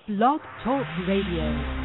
Blog Talk Radio.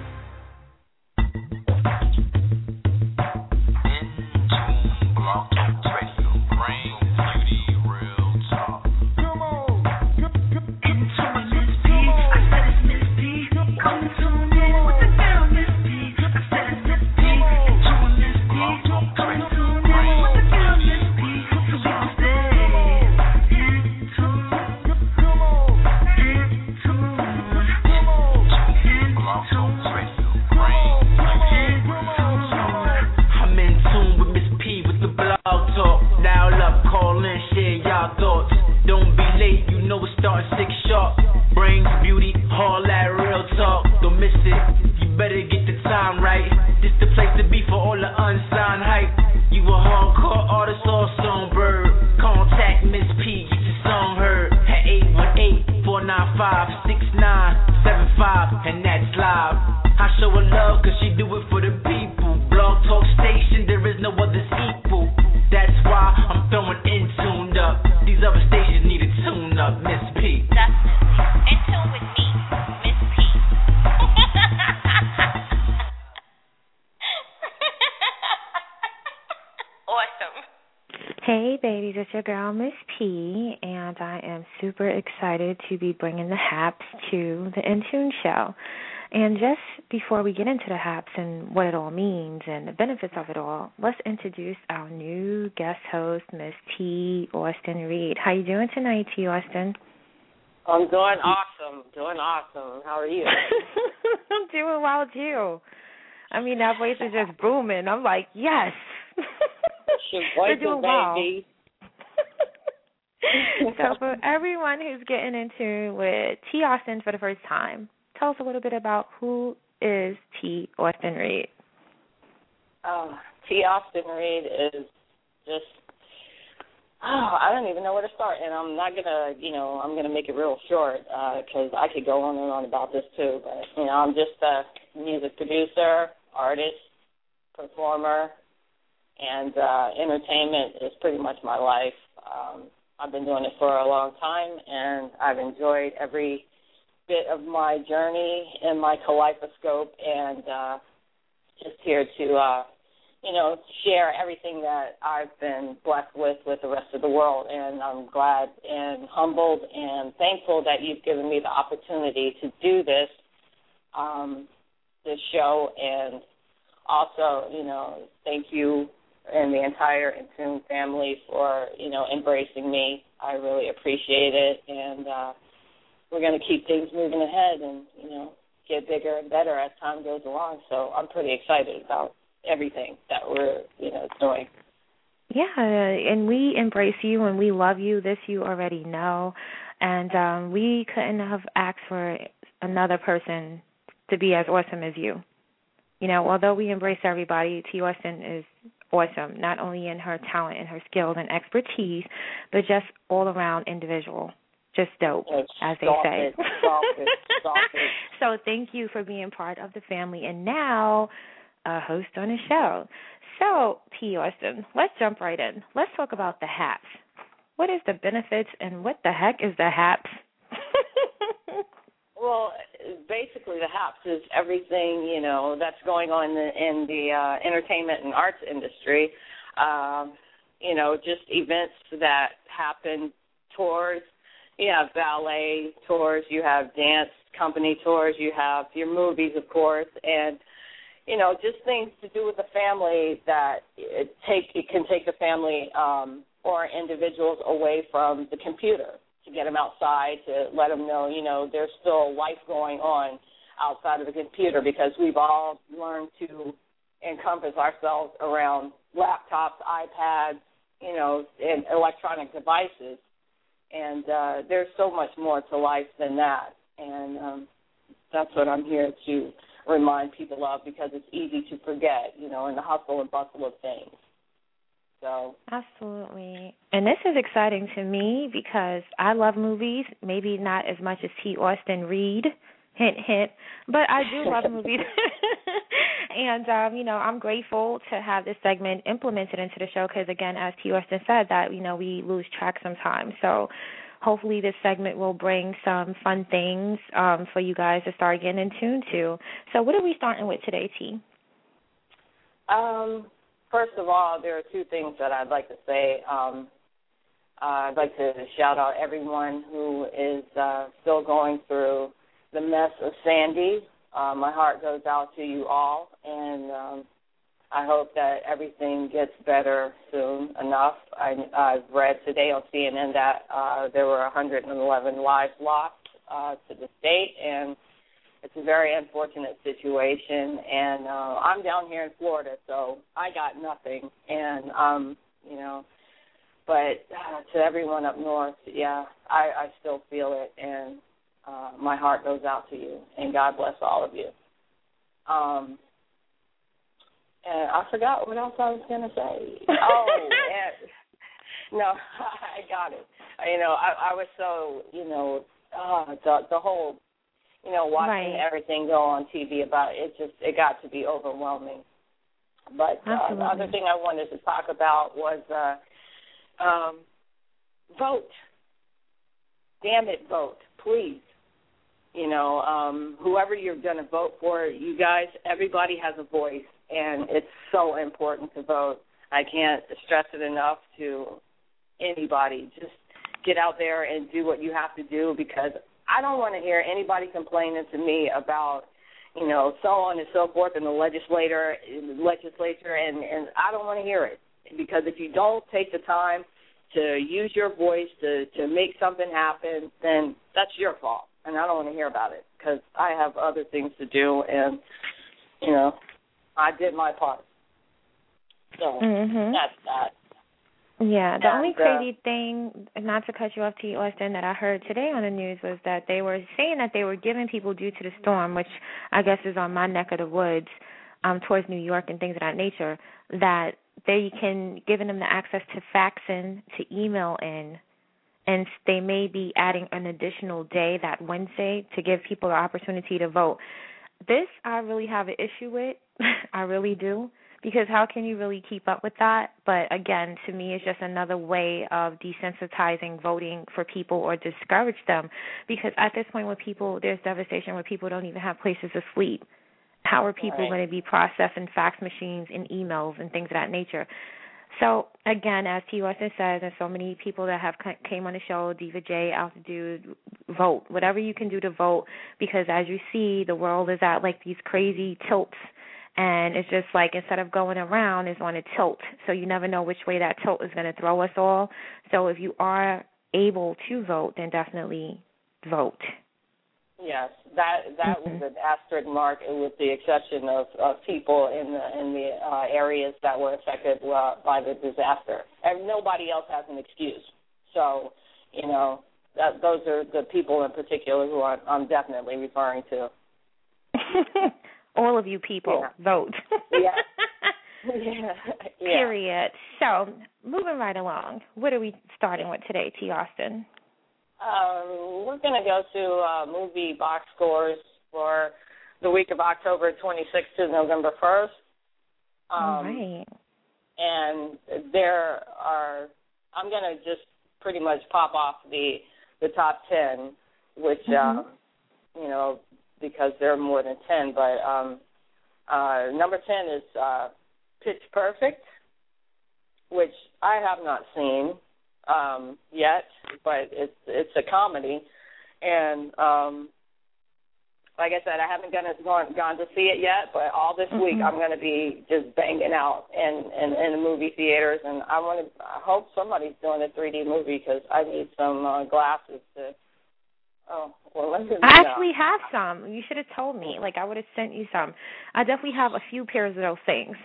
Your girl, Miss P, and I am super excited to be bringing the Haps to the Intune Show. And just before we get into the Haps and what it all means and the benefits of it all, let's introduce our new guest host, Miss T. Austin Reed. How you doing tonight, T. Austin? I'm doing awesome. How are you? I'm doing well, too. I mean, that voice is just booming. I'm like, yes. We're doing well. Baby. So for everyone who's getting into with T. Austin for the first time, tell us a little bit about who is T. Austin Reed. T. Austin Reed is just, I don't even know where to start. And I'm not going to, I'm going to make it real short because I could go on and on about this too. But, I'm just a music producer, artist, performer, and entertainment is pretty much my life. I've been doing it for a long time, and I've enjoyed every bit of my journey in my kaleidoscope, and just here to, share everything that I've been blessed with the rest of the world. And I'm glad and humbled and thankful that you've given me the opportunity to do this show, and also, thank you and the entire Intune family for, embracing me. I really appreciate it, and we're going to keep things moving ahead and, get bigger and better as time goes along. So I'm pretty excited about everything that we're, doing. Yeah, and we embrace you and we love you. This you already know. And we couldn't have asked for another person to be as awesome as you. Although we embrace everybody, T. Austin is awesome, not only in her talent and her skills and expertise, but just all-around individual. Just dope, as they say. Stop it. So thank you for being part of the family and now a host on the show. So, T. Austin, let's jump right in. Let's talk about the Haps. What is the benefits and what the heck is the Haps? Well, basically the Haps is everything, that's going on in the entertainment and arts industry. Just events that happen, tours. You have ballet tours, you have dance company tours, you have your movies, of course, and, just things to do with the family that it can take the family or individuals away from the computer, to get them outside, to let them know, there's still life going on outside of the computer, because we've all learned to encompass ourselves around laptops, iPads, and electronic devices. And there's so much more to life than that. And that's what I'm here to remind people of, because it's easy to forget, in the hustle and bustle of things. So. Absolutely. And this is exciting to me because I love movies, maybe not as much as T. Austin Reed, hint, hint, but I do love movies. And, I'm grateful to have this segment implemented into the show because, again, as T. Austin said, that, we lose track sometimes. So hopefully this segment will bring some fun things for you guys to start getting in tune to. So what are we starting with today, T? First of all, there are two things that I'd like to say. I'd like to shout out everyone who is still going through the mess of Sandy. My heart goes out to you all, and I hope that everything gets better soon enough. I've read today on CNN that there were 111 lives lost to the state, and it's a very unfortunate situation. And I'm down here in Florida, so I got nothing. And, but to everyone up north, yeah, I still feel it, and my heart goes out to you, and God bless all of you. And I forgot what else I was going to say. Oh, no, I got it. I was so, the whole, watching everything go on TV about it, it got to be overwhelming. But the other thing I wanted to talk about was vote. Damn it, vote, please. Whoever you're going to vote for, you guys, everybody has a voice, and it's so important to vote. I can't stress it enough to anybody. Just get out there and do what you have to do, because I don't want to hear anybody complaining to me about, so on and so forth in the legislature, and I don't want to hear it, because if you don't take the time to use your voice to make something happen, then that's your fault. And I don't want to hear about it, because I have other things to do, and, I did my part. So that's that. Yeah, the only crazy thing, not to cut you off, T. Austin, that I heard today on the news was that they were saying that they were giving people due to the storm, which I guess is on my neck of the woods, towards New York and things of that nature, that they can, giving them the access to fax in, to email in, and they may be adding an additional day that Wednesday to give people the opportunity to vote. This I really have an issue with. I really do, because how can you really keep up with that? But again, to me, it's just another way of desensitizing voting for people or discourage them, because at this point when there's devastation where people don't even have places to sleep. How are people going to be processing fax machines and emails and things of that nature? So, again, as T. Weston says, and so many people that have came on the show, Diva J, Altitude, vote. Whatever you can do to vote, because as you see, the world is at like these crazy tilts, and it's just like instead of going around, it's on a tilt. So you never know which way that tilt is going to throw us all. So if you are able to vote, then definitely vote. Yes, that was an asterisk mark, with the exception of people in the areas that were affected by the disaster. And nobody else has an excuse. So, those are the people in particular who I'm definitely referring to. All of you people, vote. Yeah. Period. So, moving right along, what are we starting with today, T. Austin? We're going to go to movie box scores for the week of October 26th to November 1st. All right. And I'm going to just pretty much pop off the top 10, which, because there are more than 10. But number 10 is Pitch Perfect, which I have not seen yet, but it's a comedy, and like I said, I haven't gone to see it yet, but all this week I'm going to be just banging out in the movie theaters, and I hope somebody's doing a 3D movie, because I need some glasses to. I actually have some. You should have told me. Like, I would have sent you some. I definitely have a few pairs of those things.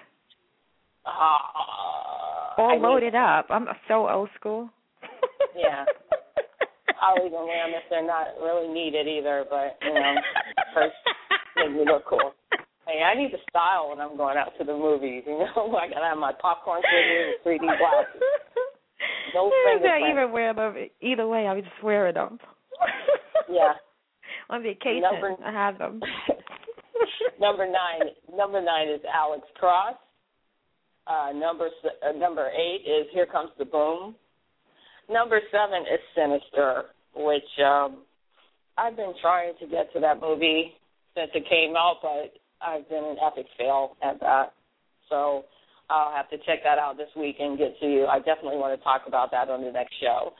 All loaded up. I'm so old school. Yeah. I'll even wear them if they're not really needed either, but, first make me look cool. Hey, I need the style when I'm going out to the movies, I got to have my popcorn with 3D glasses. No fingerprints. I even wear them. Either way, I was just wearing them. Yeah. On vacation, I have them. Number 9 is Alex Cross. Number 8 is Here Comes the Boom. number 7 is Sinister, which I've been trying to get to that movie since it came out, but I've been an epic fail at that. So I'll have to check that out this week and get to you. I definitely want to talk about that on the next show.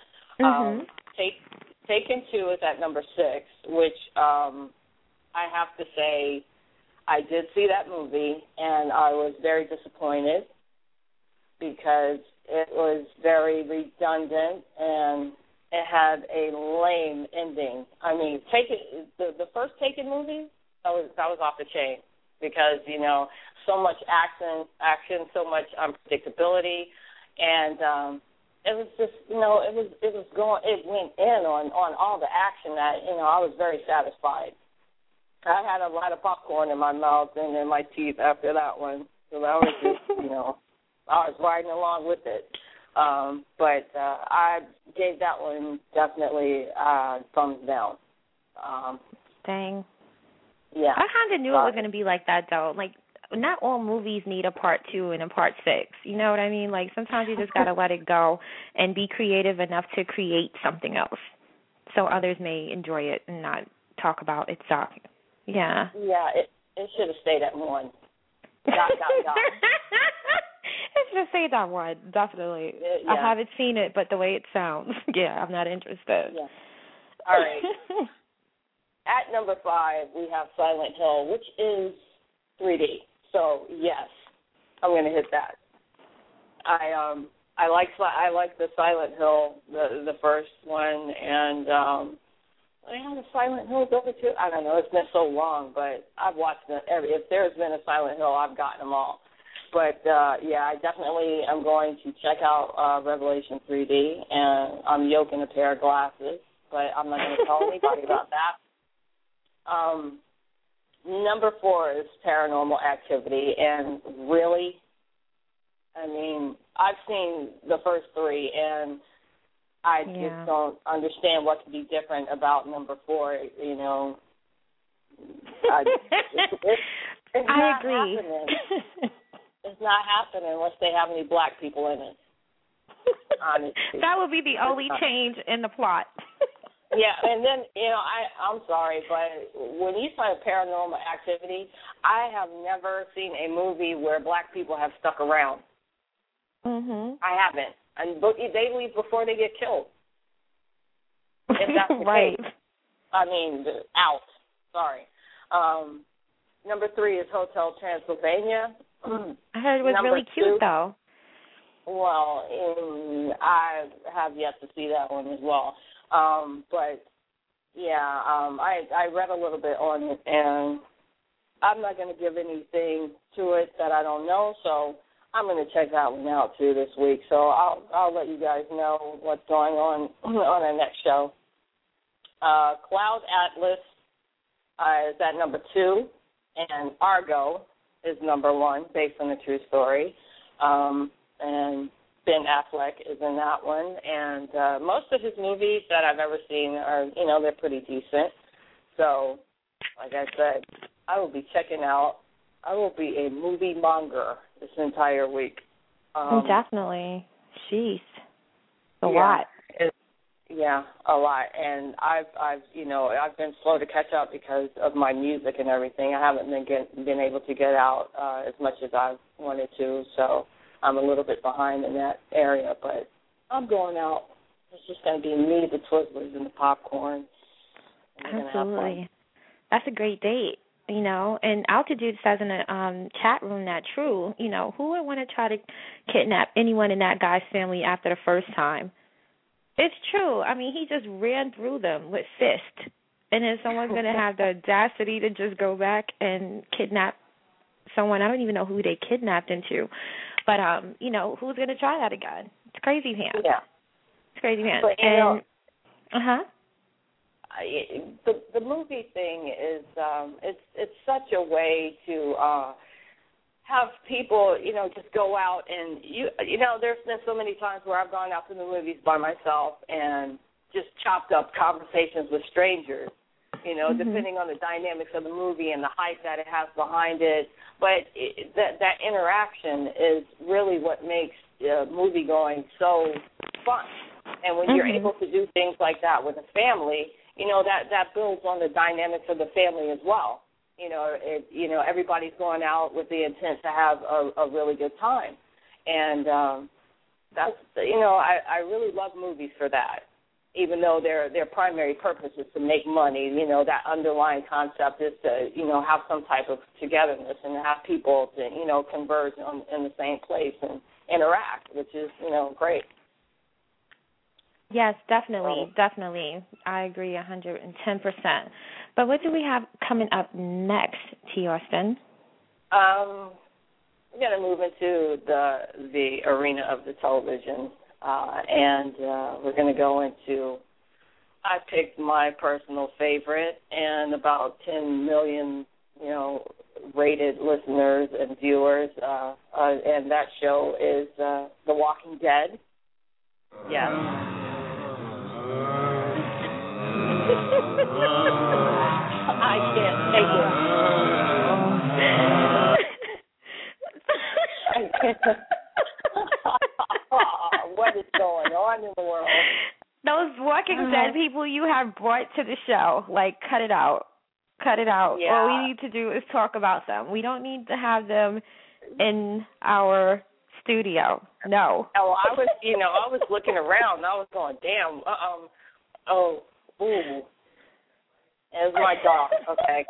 Taken 2 is at number 6, which I have to say I did see that movie, and I was very disappointed because it was very redundant and it had a lame ending. I mean, the first Taken movie, that was off the chain because, you know, so much action, so much unpredictability, and it was just, you know, it went in on all the action that, you know, I was very satisfied. I had a lot of popcorn in my mouth and in my teeth after that one, so I was just, you know, I was riding along with it. But I gave that one definitely thumbs down. Dang. Yeah. I kind of knew it was going to be like that, though. Like, not all movies need a part 2 and a part 6. You know what I mean? Like, sometimes you just got to let it go and be creative enough to create something else so others may enjoy it and not talk about it sucking. Yeah. Yeah, it should have stayed at 1. It should have stayed at 1, definitely. Yeah. I haven't seen it, but the way it sounds, yeah, I'm not interested. Yeah. All right. At number 5, we have Silent Hill, which is 3D. So yes, I'm going to hit that. I like the Silent Hill, the first one, and the Silent Hill over too. I don't know. It's been so long, but I've watched them. If there's been a Silent Hill, I've gotten them all. But yeah, I definitely am going to check out Revelation 3D, and I'm yoking a pair of glasses, but I'm not going to tell anybody about that. Number 4 is Paranormal Activity, and really, I mean, I've seen the first 3, and I just don't understand what could be different about number 4. You know, it's I agree. Happening. It's not happening unless they have any black people in it. Honestly, that would be the only change in the plot. Yeah, and then, you know, I'm sorry, but when you say Paranormal Activity, I have never seen a movie where black people have stuck around. I haven't. And they leave before they get killed. If that's the right. case. I mean, out. Sorry. Number 3 is Hotel Transylvania. I heard it was really cute, though. Well, I have yet to see that one as well. But, yeah, I read a little bit on it, and I'm not going to give anything to it that I don't know, so I'm going to check that one out, too, this week. So I'll let you guys know what's going on our next show. Cloud Atlas is at number 2, and Argo is number 1, based on a true story. And Ben Affleck is in that one. And most of his movies that I've ever seen are, you know, they're pretty decent. So, like I said, I will be checking out. I will be a movie monger this entire week. Definitely. Jeez. A lot. Yeah, a lot. And I've been slow to catch up because of my music and everything. I haven't been able to get out as much as I wanted to, so I'm a little bit behind in that area, but I'm going out. It's just going to be me, the Twizzlers, and the popcorn. And absolutely. That's a great date, you know. And Altitude says in the chat room that true, you know, who would want to try to kidnap anyone in that guy's family after the first time? It's true. I mean, he just ran through them with fist. And is someone going to have the audacity to just go back and kidnap someone? I don't even know who they kidnapped into. But, you know, who's going to try that again? It's crazy pants. Yeah. It's crazy pants. But, you know, the movie thing is it's such a way to have people, you know, just go out and, you know, there's been so many times where I've gone out to the movies by myself and just chopped up conversations with strangers, you know, depending on the dynamics of the movie and the hype that it has behind it. But that interaction is really what makes movie going so fun. And when you're able to do things like that with a family, that builds on the dynamics of the family as well. Everybody's going out with the intent to have a really good time. And that's, I really love movies for that. Even though their primary purpose is to make money, that underlying concept is to, have some type of togetherness and have people to, converge in the same place and interact, which is, great. Yes, definitely. I agree 110%. But what do we have coming up next, T. Austin? We're going to move into the arena of the television. And we're going to go into, I picked my personal favorite and about 10 million, rated listeners and viewers, and that show is The Walking Dead. Yes. I can't take it. What is going on in the world? Those Walking Dead people you have brought to the show, cut it out. Yeah. All we need to do is talk about them. We don't need to have them in our studio. No. Oh, I was looking around and I was going, damn, ooh. There's my dog. Okay.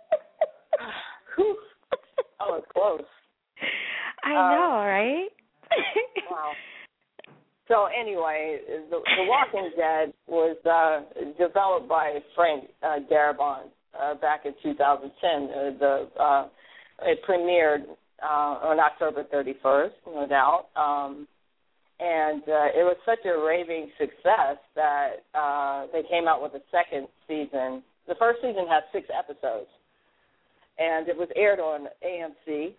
I was close. I know, right? Wow. So anyway, the Walking Dead was developed by Frank Darabont back in 2010. It premiered on October 31st, no doubt. And it was such a raving success that they came out with a second season. The first season had 6 episodes, and it was aired on AMC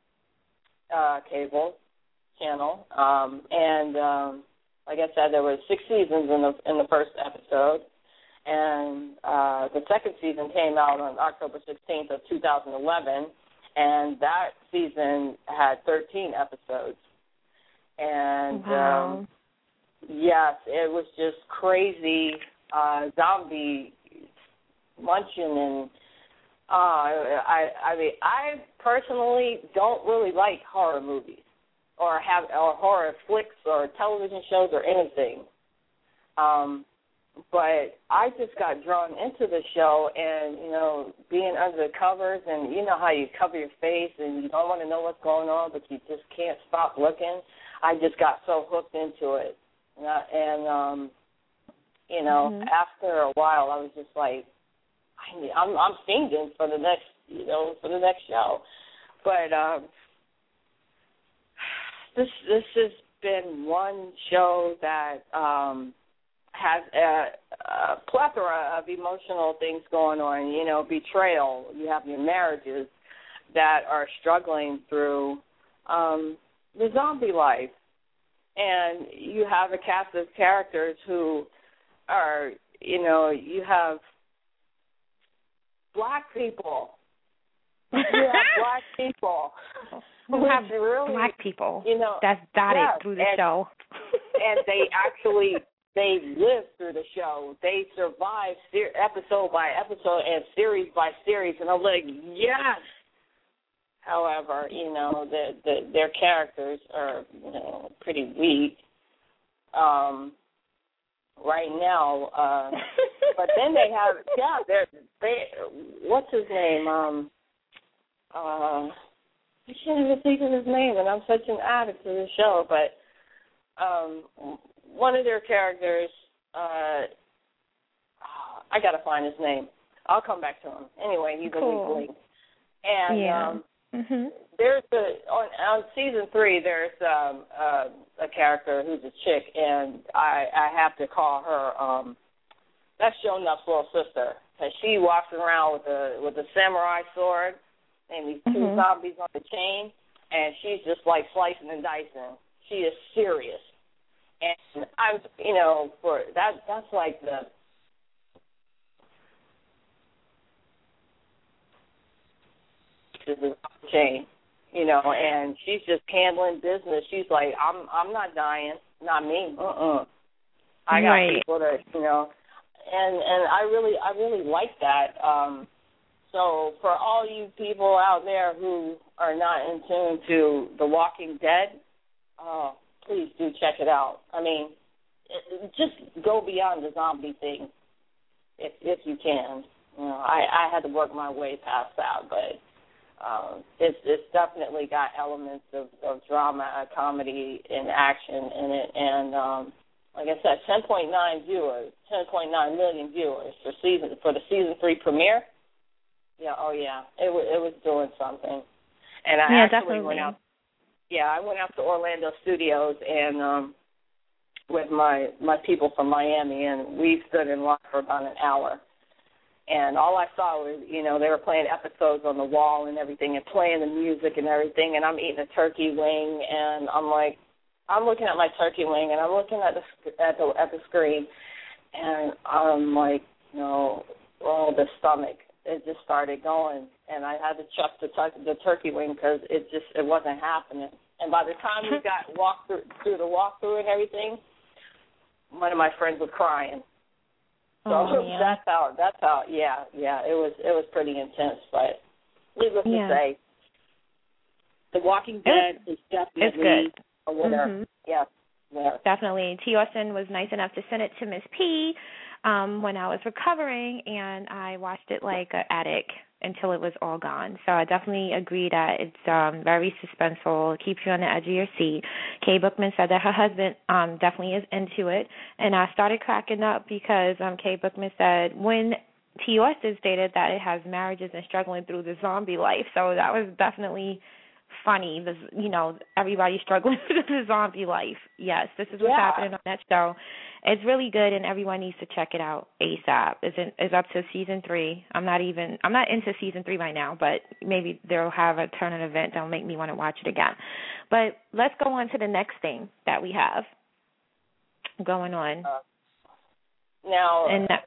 cable channel. Like I said, there were 6 seasons in the first episode, and the second season came out on October 16th of 2011, and that season had 13 episodes. And wow. Yes, it was just crazy zombie munching, and I personally don't really like horror movies or horror flicks or television shows or anything. But I just got drawn into the show, and being under the covers, and you know how you cover your face and you don't want to know what's going on, but you just can't stop looking. I just got so hooked into it, and after a while, I was just like, I'm fiending for the next show. But this has been one show that has a plethora of emotional things going on. Betrayal. You have your marriages that are struggling through the zombie life, and you have a cast of characters who are, you have black people. You have black people. You have really, black people that's dotted through the show. And they live through the show. They survive episode by episode and series by series. And I'm like, yes. However, their characters are, pretty weak right now. But then they have, what's his name? I can't even think of his name, and I'm such an addict to the show. But one of their characters, I got to find his name. I'll come back to him. Anyway, he's a weak link. And there's on season 3, there's a character who's a chick, and I have to call her that's Sho'nuff's little sister, because she walks around with a samurai sword and these 2 zombies on the chain, and she's just like slicing and dicing. She is serious, and I was, for that's like the chain, and she's just handling business. She's like, I'm not dying, not me. I got right. people that, and I really like that. So for all you people out there who are not in tune to The Walking Dead, please do check it out. I mean, just go beyond the zombie thing if you can. I had to work my way past that, but it's definitely got elements of drama, comedy, and action in it. And like I said, 10.9 million viewers for the season 3 premiere. Yeah, it was doing something. And I actually went out. Yeah, I went out to Orlando Studios and with my people from Miami, and we stood in line for about an hour. And all I saw was, they were playing episodes on the wall and everything, and playing the music and everything. And I'm eating a turkey wing, and I'm looking at my turkey wing, and I'm looking at the screen, and I'm like, the stomach. It just started going, and I had to chuck the turkey wing because it wasn't happening. And by the time we got through the walkthrough and everything, one of my friends was crying. So that's how. Yeah. It was pretty intense, but needless to say, The Walking Dead is definitely a winner. Mm-hmm. Yeah. Definitely. T. Austin was nice enough to send it to Miss P when I was recovering, and I watched it like an addict until it was all gone. So I definitely agree that it's very suspenseful, keeps you on the edge of your seat. Kay Bookman said that her husband definitely is into it, and I started cracking up because Kay Bookman said when T. Austin stated that it has marriages and struggling through the zombie life, so that was definitely funny. Everybody struggling with the zombie life. Yes, this is what's happening on that show. It's really good, and everyone needs to check it out ASAP. It's up to season 3. I'm not into season 3 right now, but maybe they'll have a turn of event that'll make me want to watch it again. But let's go on to the next thing that we have going on. Now,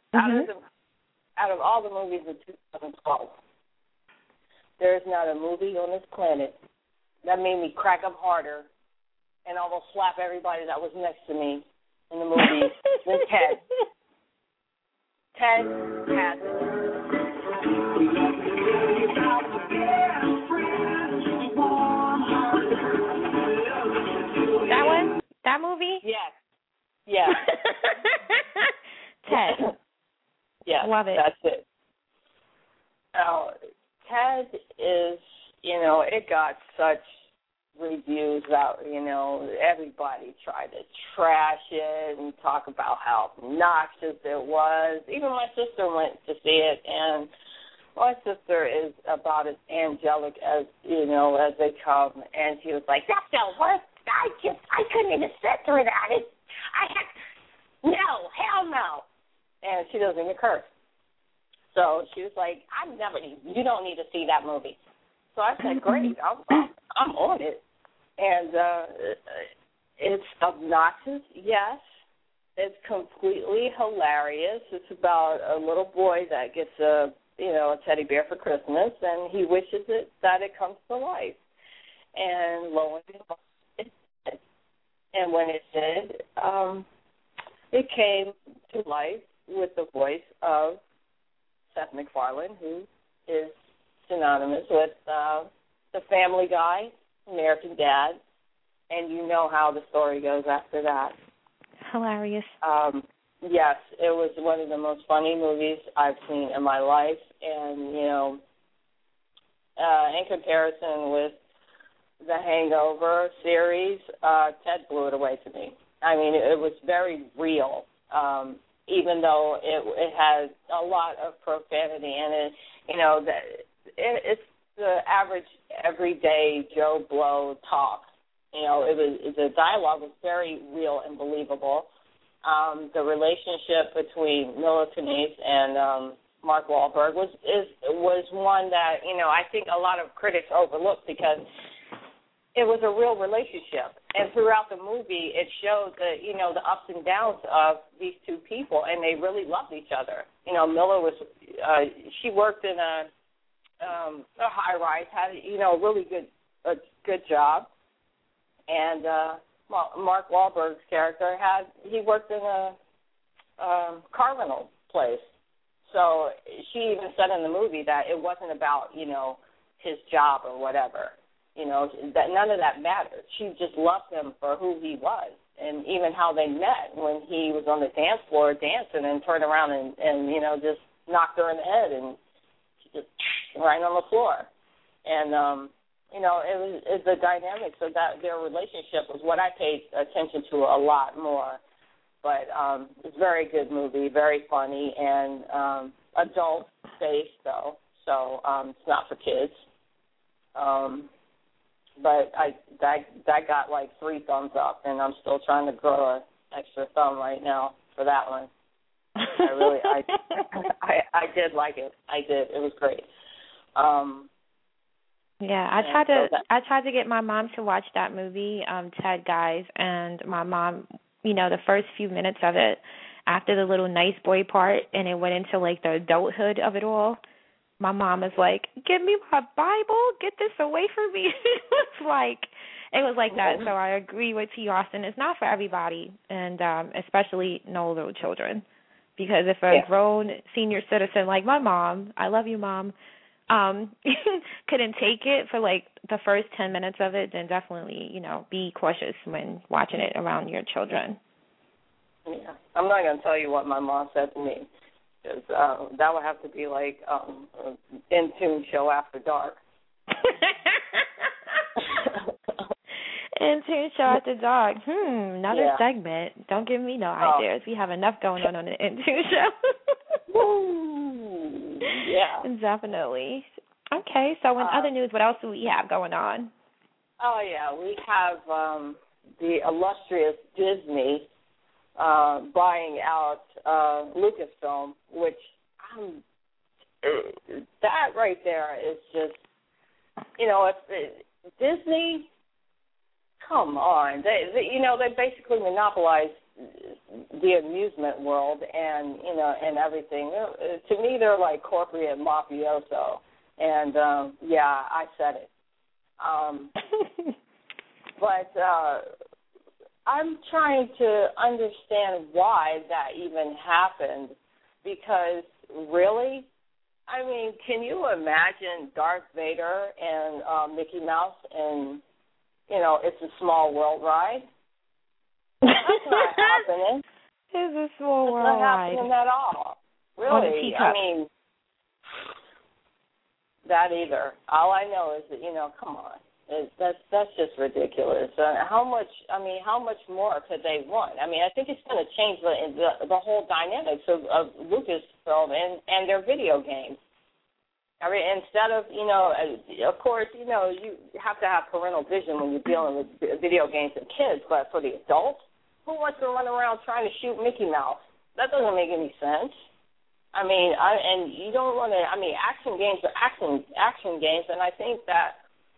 out of all the movies of 2012, there is not a movie on this planet that made me crack up harder and almost slap everybody that was next to me in the movie than Ted. Ted has it. That one? That movie? Yes. Yeah. Ted. Yeah. Love it. That's it. Ted is, it got such reviews that, everybody tried to trash it and talk about how obnoxious it was. Even my sister went to see it, and my sister is about as angelic as, as they come. And she was like, that's the worst. I couldn't even sit through that. No, hell no. And she doesn't even curse. So she was like, you don't need to see that movie. So I said, great, I'm on it. And it's obnoxious, yes. It's completely hilarious. It's about a little boy that gets a teddy bear for Christmas, and he wishes that it comes to life. And lo and behold, it did. And when it did, it came to life with the voice of Seth MacFarlane, who is synonymous with the Family Guy, American Dad, and you know how the story goes after that. Hilarious. Yes, it was one of the most funny movies I've seen in my life, and, in comparison with the Hangover series, Ted blew it away to me. I mean, it was very real. Even though it has a lot of profanity in it, it's the average, everyday Joe Blow talk. The dialogue was very real and believable. The relationship between Mila Kunis and Mark Wahlberg was one that I think a lot of critics overlooked because it was a real relationship. And throughout the movie, it showed the ups and downs of these two people, and they really loved each other. Mila she worked in a high rise, had really good job, and Mark Wahlberg's character he worked in Carlinal place. So she even said in the movie that it wasn't about, his job or whatever. That none of that mattered. She just loved him for who he was, and even how they met when he was on the dance floor dancing and turned around and just knocked her in the head, and she just right on the floor. And it's the dynamics of their relationship was what I paid attention to a lot more. But it's a very good movie, very funny, and adult safe though, so it's not for kids. But that got like 3 thumbs up, and I'm still trying to grow an extra thumb right now for that one. I did like it. I did. It was great. Yeah, I tried to get my mom to watch that movie, Ted Guys, and my mom, the first few minutes of it, after the little nice boy part, and it went into like the adulthood of it all. My mom was like, "Give me my Bible, get this away from me." It was like that. So I agree with T. Austin. It's not for everybody, and especially no little children, because if a grown senior citizen like my mom, I love you, Mom, couldn't take it for like the first 10 minutes of it, then definitely, be cautious when watching it around your children. Yeah, I'm not going to tell you what my mom said to me, because that would have to be like an in-tune show after dark. In-tune show after dark. Another segment. Don't give me no ideas. We have enough going on the in-tune show. Ooh, yeah. Definitely. Okay, so in other news, what else do we have going on? Oh, yeah, we have the illustrious Disney buying out Lucasfilm, which that right there is just, Disney, come on. They basically monopolize the amusement world and everything. To me, they're like corporate mafioso, and I said it. But I'm trying to understand why that even happened, because really, I mean, can you imagine Darth Vader and Mickey Mouse and It's a Small World ride? That's not happening. It's a small world ride. It's not happening at all. Really. I mean, that either. All I know is that, come on. That's just ridiculous. How much more could they want? I mean, I think it's going to change the whole dynamics of Lucasfilm and their video games. I mean, instead of, of course, you have to have parental vision when you're dealing with video games and kids, but for the adults, who wants to run around trying to shoot Mickey Mouse? That doesn't make any sense. I mean, and you don't want to, action games are action games, and I think that,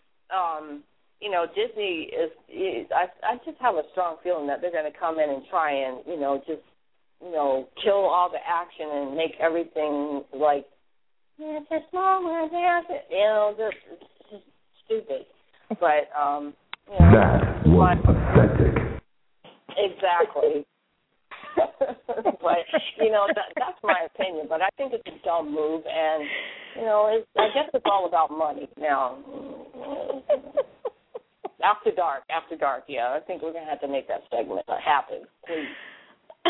Disney I just have a strong feeling that they're going to come in and try and, kill all the action and make everything like, it's a small world, just stupid. But, that was pathetic. Exactly. But, that's my opinion. But I think it's a dumb move, and, I guess it's all about money now. After dark, yeah. I think we're going to have to make that segment happen, please.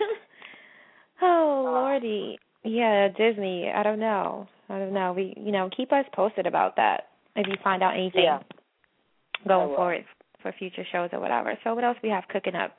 Oh, Lordy. Yeah, Disney, I don't know. We, keep us posted about that if you find out anything going forward for future shows or whatever. So what else we have cooking up?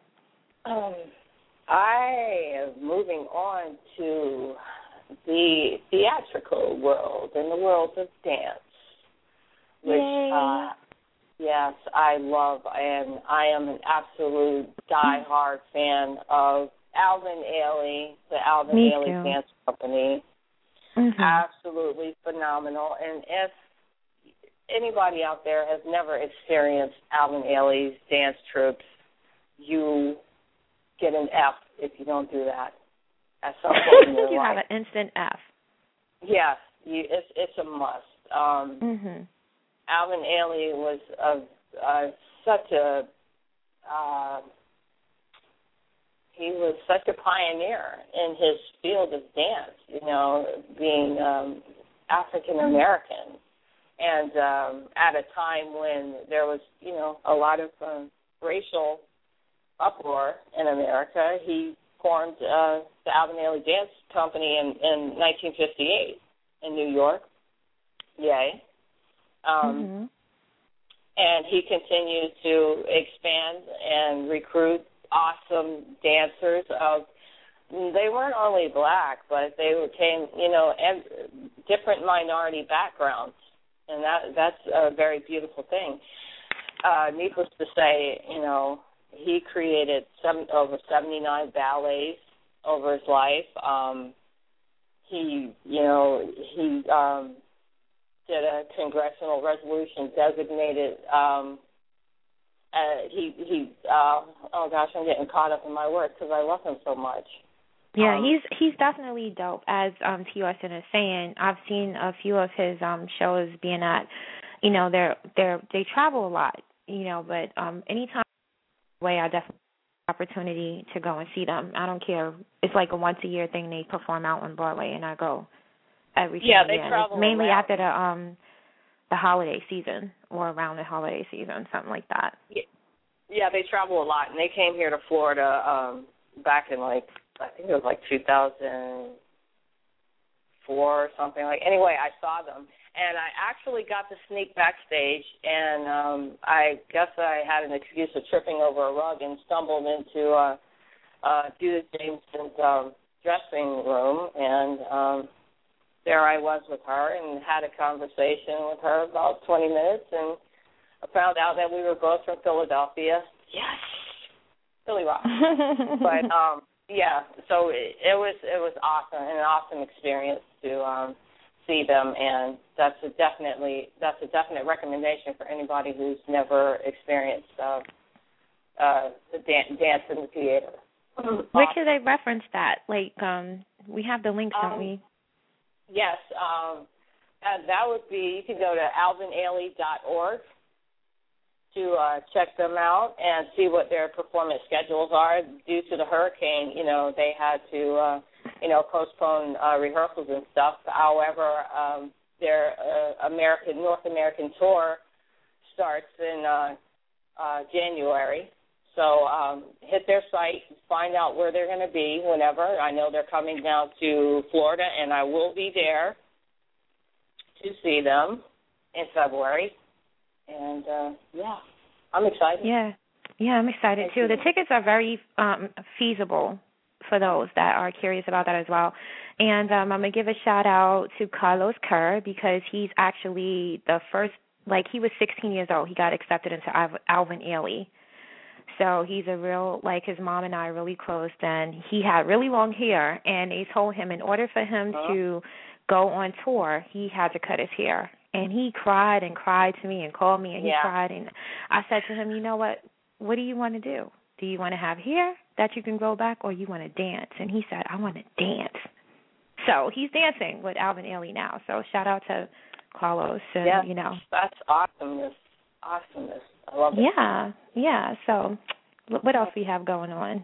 I am moving on to the theatrical world and the world of dance, which, yes, I love, and I am an absolute diehard fan of Alvin Ailey, the Alvin Ailey Dance Company. Mm-hmm. Absolutely phenomenal. And if anybody out there has never experienced Alvin Ailey's dance troops, you get an F if you don't do that at some point in your you life. Have an instant F. Yes, it's a must. Alvin Ailey was such a he was such a pioneer in his field of dance, being African American. And at a time when there was, a lot of racial uproar in America, he formed the Alvin Ailey Dance Company in 1958 in New York. Yay. And he continued to expand and recruit awesome dancers they weren't only black, but they came, different minority backgrounds. And that's a very beautiful thing. Needless to say, he created over 79 ballets over his life. He did a congressional resolution designated. Oh gosh, I'm getting caught up in my work because I love him so much. Yeah, he's definitely dope. As T. Austin is saying, I've seen a few of his shows being at, they travel a lot, but anytime way I definitely have the opportunity to go and see them. I don't care. It's like a once a year thing. They perform out on Broadway, and I go every single year. They travel mainly around. after the holiday season or around the holiday season, something like that. Yeah, they travel a lot, and they came here to Florida back in I think it was 2004 or something. Anyway, I saw them, and I actually got to sneak backstage, and I guess I had an excuse of tripping over a rug and stumbled into Judith Jameson's dressing room, and there I was with her and had a conversation with her about 20 minutes, and I found out that we were both from Philadelphia. Yes, Philly Rock. But yeah, so it was awesome, an awesome experience to see them, and that's a definite recommendation for anybody who's never experienced the dance in the theater. Where can they reference that? We have the links, don't we? Yes, that would be, you can go to alvinailey.org to check them out and see what their performance schedules are. Due to the hurricane, they had to, postpone rehearsals and stuff. However, their North American tour starts in January. So hit their site, find out where they're going to be whenever. I know they're coming down to Florida, and I will be there to see them in February. And, I'm excited. Yeah, I'm excited, too. The tickets are very feasible for those that are curious about that as well. And I'm going to give a shout-out to Carlos Kerr because he's actually the first, he was 16 years old. He got accepted into Alvin Ailey. So he's a real, his mom and I are really close, and he had really long hair, and they told him in order for him to go on tour, he had to cut his hair. And he cried and cried to me and called me, and he cried. And I said to him, you know what do you want to do? Do you want to have hair that you can grow back, or you want to dance? And he said, I want to dance. So he's dancing with Alvin Ailey now. So shout out to Carlos. And, that's awesomeness. I love it. Yeah. So what else we have going on?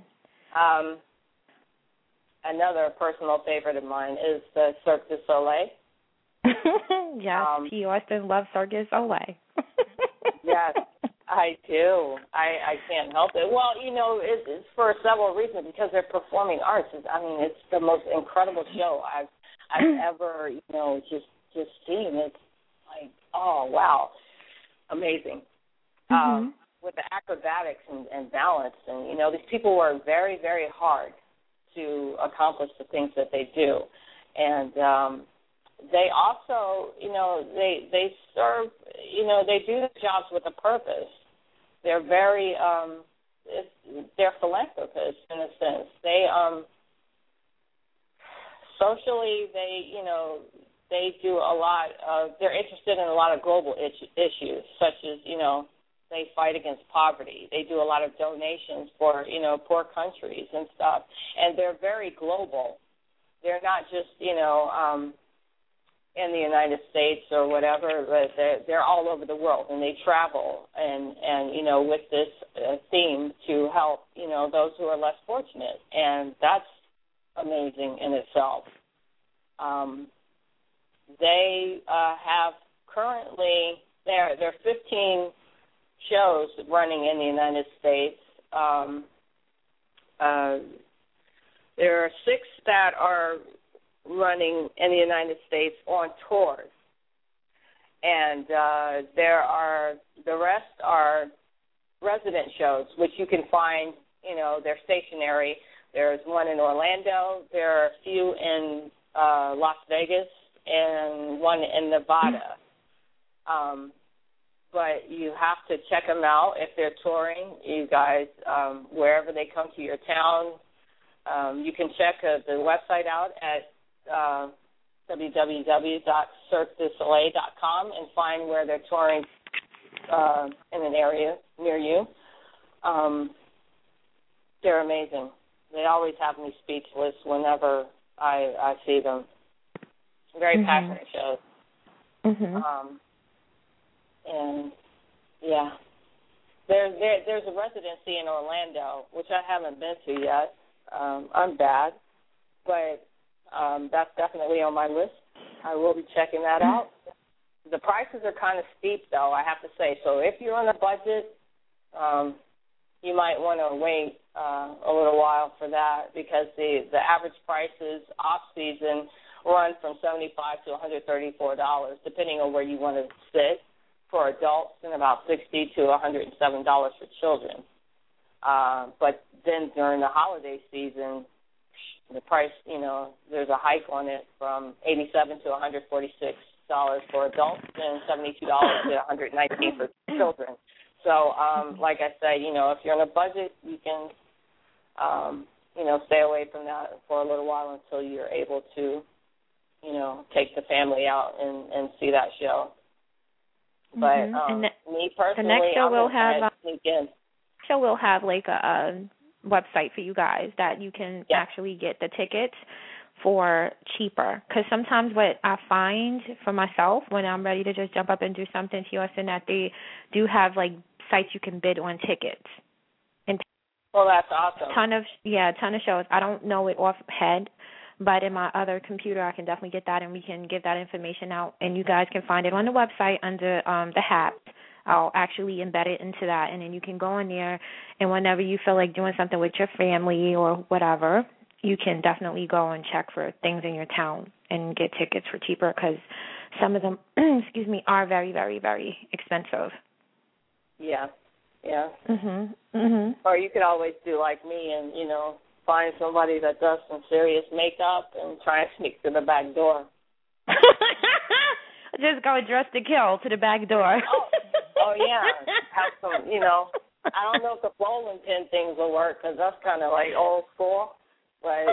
Another personal favorite of mine is the Cirque du Soleil. Yes, T. Austin loves Cirque du Soleil. Yes, I do. I can't help it. Well, it's for several reasons, because they're performing arts. It's the most incredible show I've ever, just seen. It's oh, wow, amazing. With the acrobatics and balance, and these people work very, very hard to accomplish the things that they do, and they also, they serve, they do the jobs with a purpose. They're very, they're philanthropists in a sense. They socially, they do a lot of. They're interested in a lot of global issues, such as they fight against poverty. They do a lot of donations for, poor countries and stuff. And they're very global. They're not just, in the United States or whatever, but they're all over the world, and they travel and you know, with this theme to help, you know, those who are less fortunate, and that's amazing in itself. They have currently, there are 15 shows running in the United States. There are 6 that are running in the United States on tours, and the rest are resident shows, which you can find, you know, they're stationary. There's one in Orlando, there are a few in Las Vegas, and one in Nevada. But you have to check them out if they're touring. You guys, wherever they come to your town, you can check the website out at www.cirquedusoleil.com and find where they're touring in an area near you. They're amazing. They always have me speechless whenever I see them. Very passionate shows. And yeah, there's a residency in Orlando, which I haven't been to yet. I'm bad, but that's definitely on my list. I will be checking that out. The prices are kind of steep, though, I have to say. So if you're on a budget, you might want to wait a little while for that, because the average prices off-season run from $75 to $134, depending on where you want to sit for adults, and about $60 to $107 for children. But then during the holiday season, the price, you know, there's a hike on it from $87 to $146 for adults and $72 to $119 for children. So, like I said, you know, if you're on a budget, you can, you know, stay away from that for a little while until you're able to, you know, take the family out and see that show. But me personally, the next show will have sneak in. So we'll have like a website for you guys that you can actually get the tickets for cheaper. Because sometimes what I find for myself when I'm ready to just jump up and do something, Houston, that they do have like sites you can bid on tickets. And well, that's awesome. Ton of shows. I don't know it off head, but in my other computer I can definitely get that, and we can give that information out, and you guys can find it on the website under the HAP. I'll actually embed it into that, and then you can go in there, and whenever you feel like doing something with your family or whatever, you can definitely go and check for things in your town and get tickets for cheaper, because some of them, are very, very, very expensive. Yeah. Or you could always do like me and, you know, find somebody that does some serious makeup and try and sneak through the back door. Just go dress to kill to the back door. Oh yeah. Have some, you know, I don't know if the bowling pin things will work, because that's kind of like old school, but I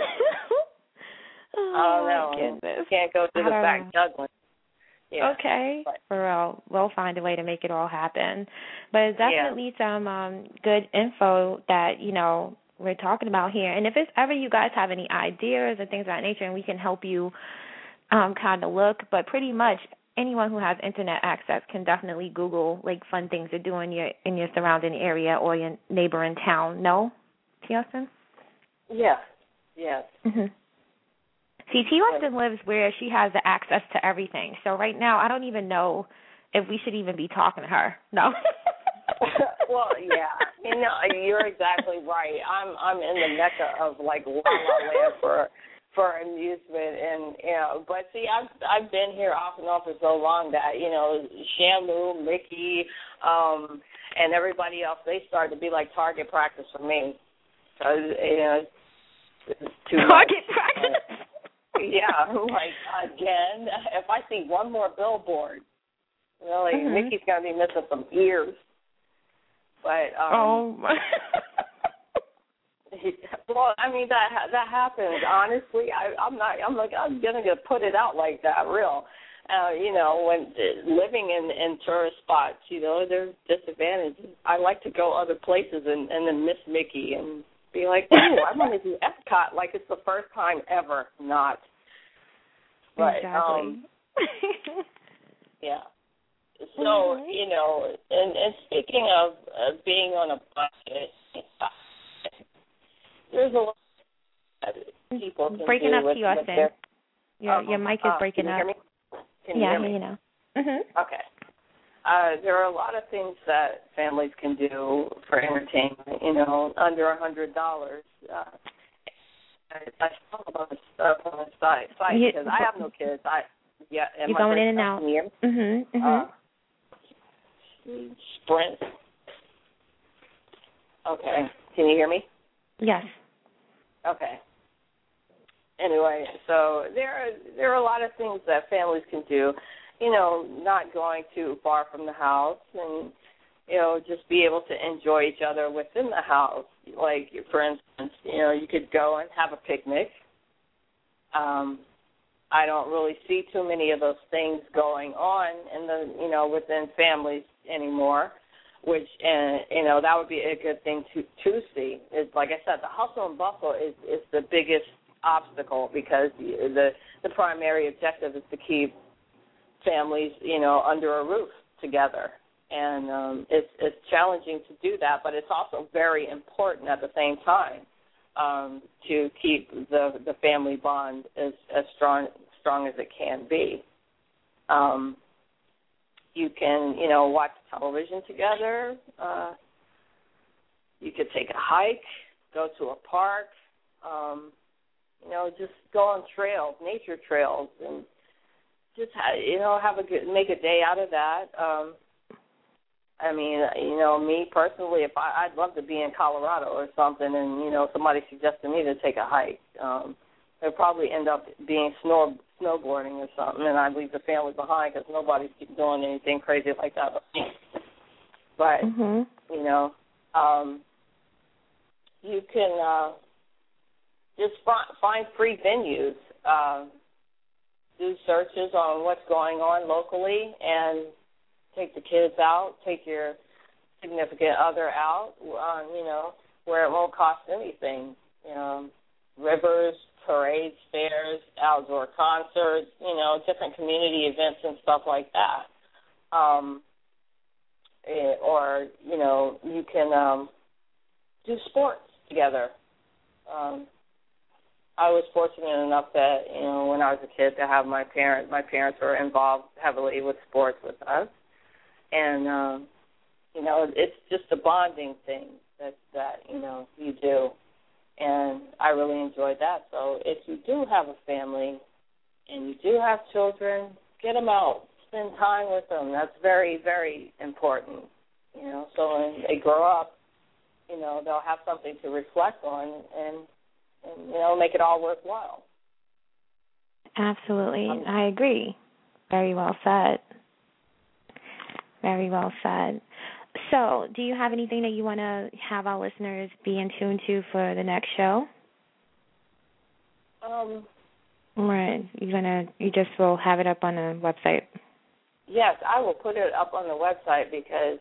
don't know. Goodness. You can't go to the back juggling. Yeah. Okay. We'll find a way to make it all happen. But it's definitely some good info that, you know, we're talking about here. And if it's ever you guys have any ideas or things of that nature, and we can help you kind of look, but pretty much anyone who has internet access can definitely Google like fun things to do in your surrounding area or your neighboring town. No, Houston? Yeah. Yes. See, Houston lives where she has the access to everything. So right now, I don't even know if we should even be talking to her. No. Well, yeah, you know, you're exactly right. I'm in the mecca of like La La Land for amusement, and you know. But see, I've been here off and on for so long that, you know, Shamu, Mickey, and everybody else, they started to be like target practice for me. So you know, it's too target much. Practice. Yeah, like again, if I see one more billboard, really, Mickey's gonna be missing some ears. But well, I mean that happens. Honestly, I'm gonna put it out like that. Real, you know, when living in tourist spots, you know, there's disadvantages. I like to go other places and then miss Mickey and be like, oh, I want to do Epcot like it's the first time ever. Not. But exactly. Yeah. So, you know, and speaking of being on a budget, there's a lot that people can breaking do up with to you, Austin. Your mic is breaking can you up. hear me? Can you hear me? You know. Mm-hmm. Okay. There are a lot of things that families can do for entertainment, you know, under $100. I saw on the site because I have no kids. You're going in and out. Sprint. Okay. Can you hear me? Yes. Okay. Anyway, so there are a lot of things that families can do. You know, not going too far from the house, and you know, just be able to enjoy each other within the house. Like, for instance, you know, you could go and have a picnic. I don't really see too many of those things going on in the, you know, within families anymore, which, you know, that would be a good thing to see. It's, like I said, the hustle and bustle is the biggest obstacle, because the primary objective is to keep families, you know, under a roof together. And it's challenging to do that, but it's also very important at the same time to keep the family bond as strong as it can be. You can, you know, watch television together. You could take a hike, go to a park, you know, just go on trails, nature trails, and just, you know, make a day out of that. I mean, you know, me personally, I'd love to be in Colorado or something, and, you know, somebody suggested me to take a hike. It'll probably end up being snowboarding or something, and I'd leave the family behind because nobody's doing anything crazy like that but me. But, you know, you can just find free venues, do searches on what's going on locally, and take the kids out, take your significant other out, you know, where it won't cost anything. You know, rivers, parades, fairs, outdoor concerts, you know, different community events and stuff like that. Or, you know, you can do sports together. I was fortunate enough that, you know, when I was a kid to have my parents were involved heavily with sports with us. And, you know, it's just a bonding thing that, you know, you do. And I really enjoyed that. So if you do have a family and you do have children, get them out. Spend time with them. That's very, very important. You know, so when they grow up, you know, they'll have something to reflect on and you know, make it all worthwhile. Absolutely. I agree. Very well said. Very well said. So, do you have anything that you want to have our listeners be in tune to for the next show? Right. You just will have it up on the website. Yes, I will put it up on the website because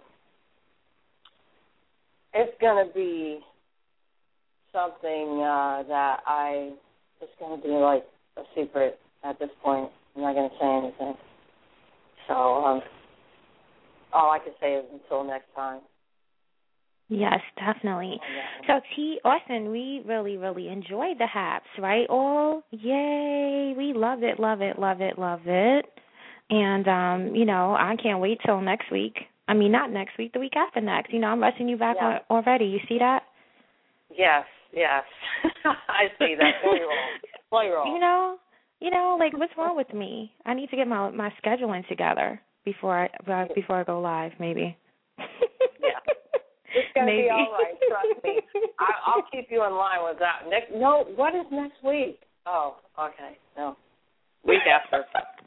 it's going to be something that it's going to be like a secret at this point. I'm not going to say anything. So all I can say is until next time. Yes, definitely. So, T. Austin, we really, really enjoyed the Haps, right? Oh, yay. We loved it, love it, love it, love it. And, you know, I can't wait till next week. I mean, not next week, the week after next. You know, I'm rushing you back on already. You see that? Yes. I see that. Fully roll. You know, like, what's wrong with me? I need to get my scheduling together before I go live, maybe. Yeah. It's going to be all right. Trust me. I'll keep you in line with that. What is next week? Oh, okay. No. Week after.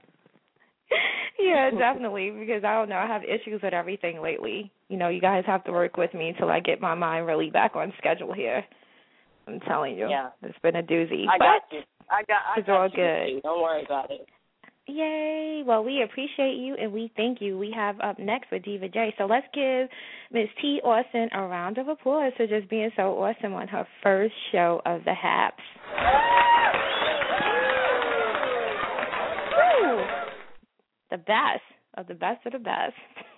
Yeah, definitely, because I don't know. I have issues with everything lately. You know, you guys have to work with me until I get my mind really back on schedule here. I'm telling you. Yeah. It's been a doozy. I got you. It's all good. Don't worry about it. Yay. Well, we appreciate you, and we thank you. We have up next with Diva J. So let's give Ms. T. Austin a round of applause for just being so awesome on her first show of the Haps. Woo! the best of the best of the best.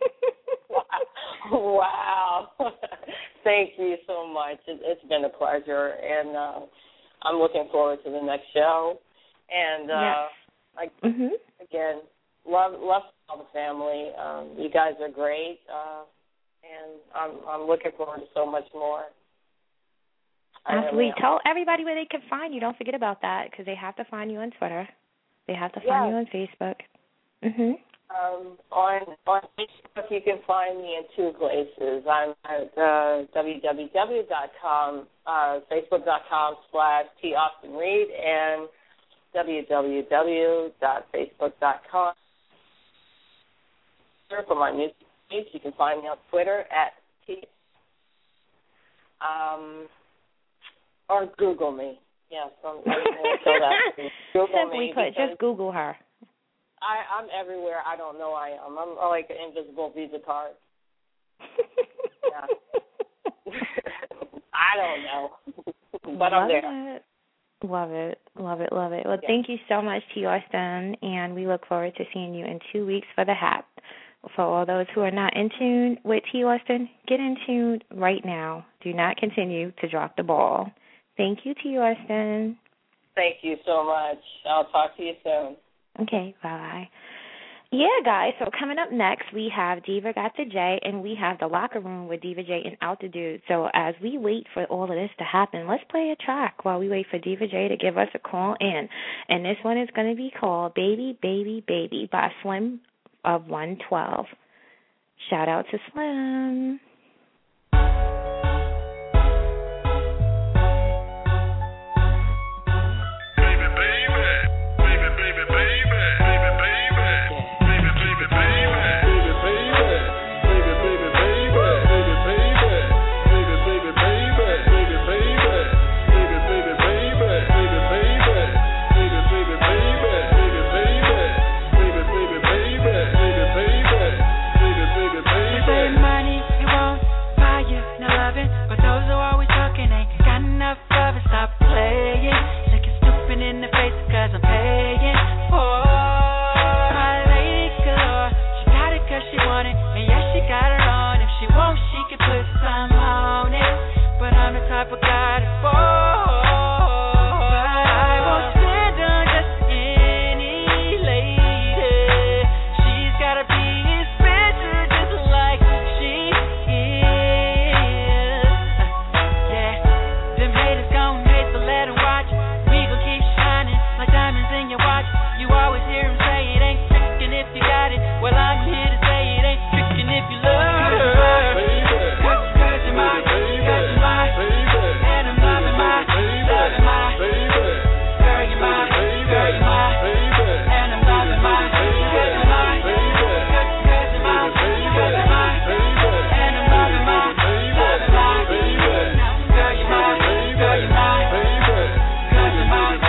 Wow. Thank you so much. It's been a pleasure, and I'm looking forward to the next show. And again, love all the family. You guys are great, and I'm looking forward to so much more. Absolutely. Tell everybody where they can find you. Don't forget about that, because they have to find you on Twitter. They have to find you on Facebook. On Facebook, you can find me in two places. I'm at www.com, facebook.com/TAustinReed, and www.facebook.com. For my music page, you can find me on Twitter at T. Or Google me. Yes, I'm going to show that. Google Simply me put, just Google her. I'm everywhere. I don't know I am. I'm like an invisible Visa card. Yeah. I don't know. But I'm there. Love it. Well, thank you so much, T. Austin, and we look forward to seeing you in 2 weeks for the Hat. For all those who are not in tune with T. Austin, get in tune right now. Do not continue to drop the ball. Thank you, T. Austin. Thank you so much. I'll talk to you soon. Okay, bye. Yeah, guys, so coming up next, we have Diva Got the J, and we have The Locker Room with Diva J and Altitude. So as we wait for all of this to happen, let's play a track while we wait for Diva J to give us a call in. And this one is going to be called Baby, Baby, Baby by Slim of 112. Shout out to Slim.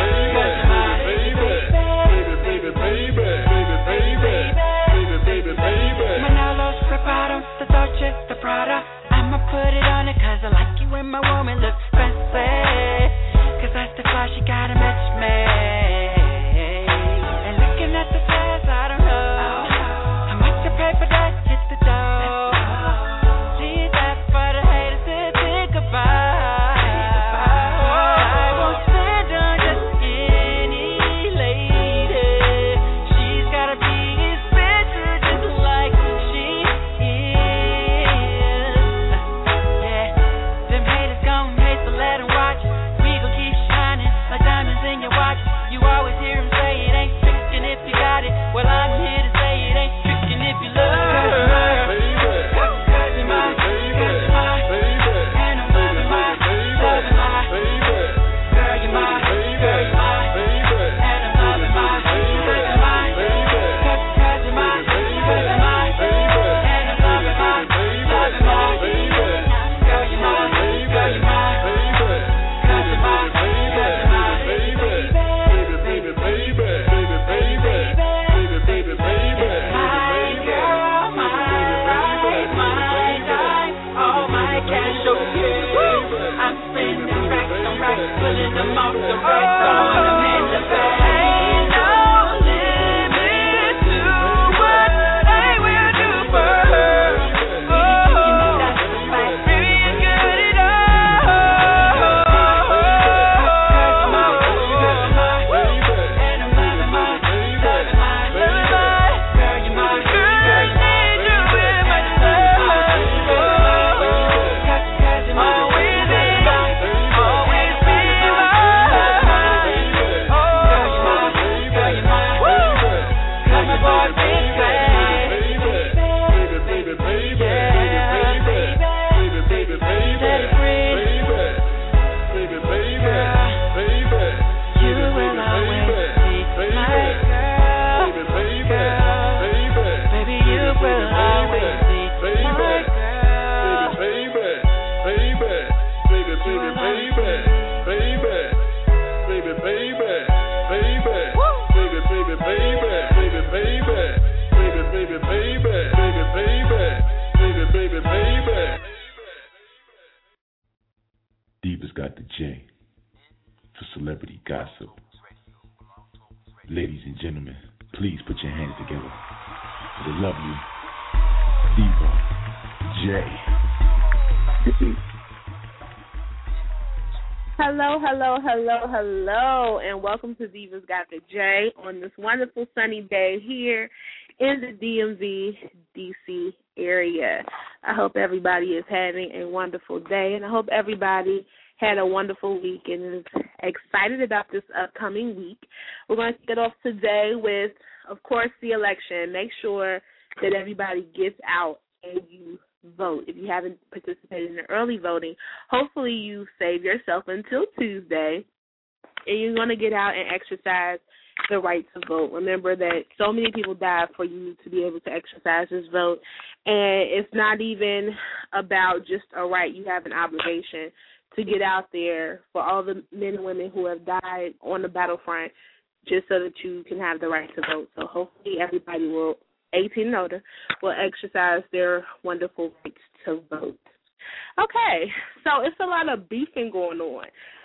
Baby, Diva's got the J for celebrity gossip. Ladies and gentlemen, please put your hands together for the lovely Diva J. Hello, and welcome to Diva's Got the J on this wonderful sunny day here in the DMV, DC area. I hope everybody is having a wonderful day, and I hope everybody had a wonderful week and is excited about this upcoming week. We're going to get off today with, of course, the election. Make sure that everybody gets out and you vote. If you haven't participated in the early voting, hopefully you save yourself until Tuesday and you're going to get out and exercise the right to vote. Remember that so many people died for you to be able to exercise this vote, and it's not even about just a right. You have an obligation to get out there for all the men and women who have died on the battlefront just so that you can have the right to vote. So hopefully everybody will, 18 and older, will exercise their wonderful rights to vote. Okay, so it's a lot of beefing going on.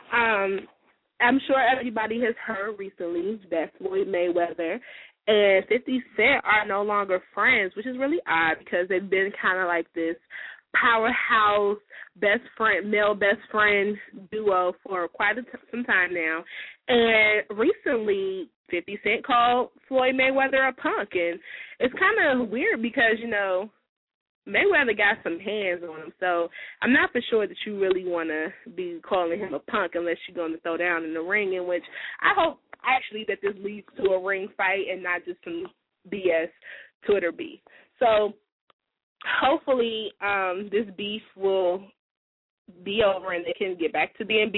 I'm sure everybody has heard recently that Floyd Mayweather and 50 Cent are no longer friends, which is really odd because they've been kind of like this powerhouse male best friend duo for quite some time now. And recently, 50 Cent called Floyd Mayweather a punk, and it's kind of weird because, you know, Mayweather got some hands on him, so I'm not for sure that you really want to be calling him a punk unless you're going to throw down in the ring, in which I hope actually that this leads to a ring fight and not just some BS Twitter beef. So hopefully this beef will be over and they can get back to being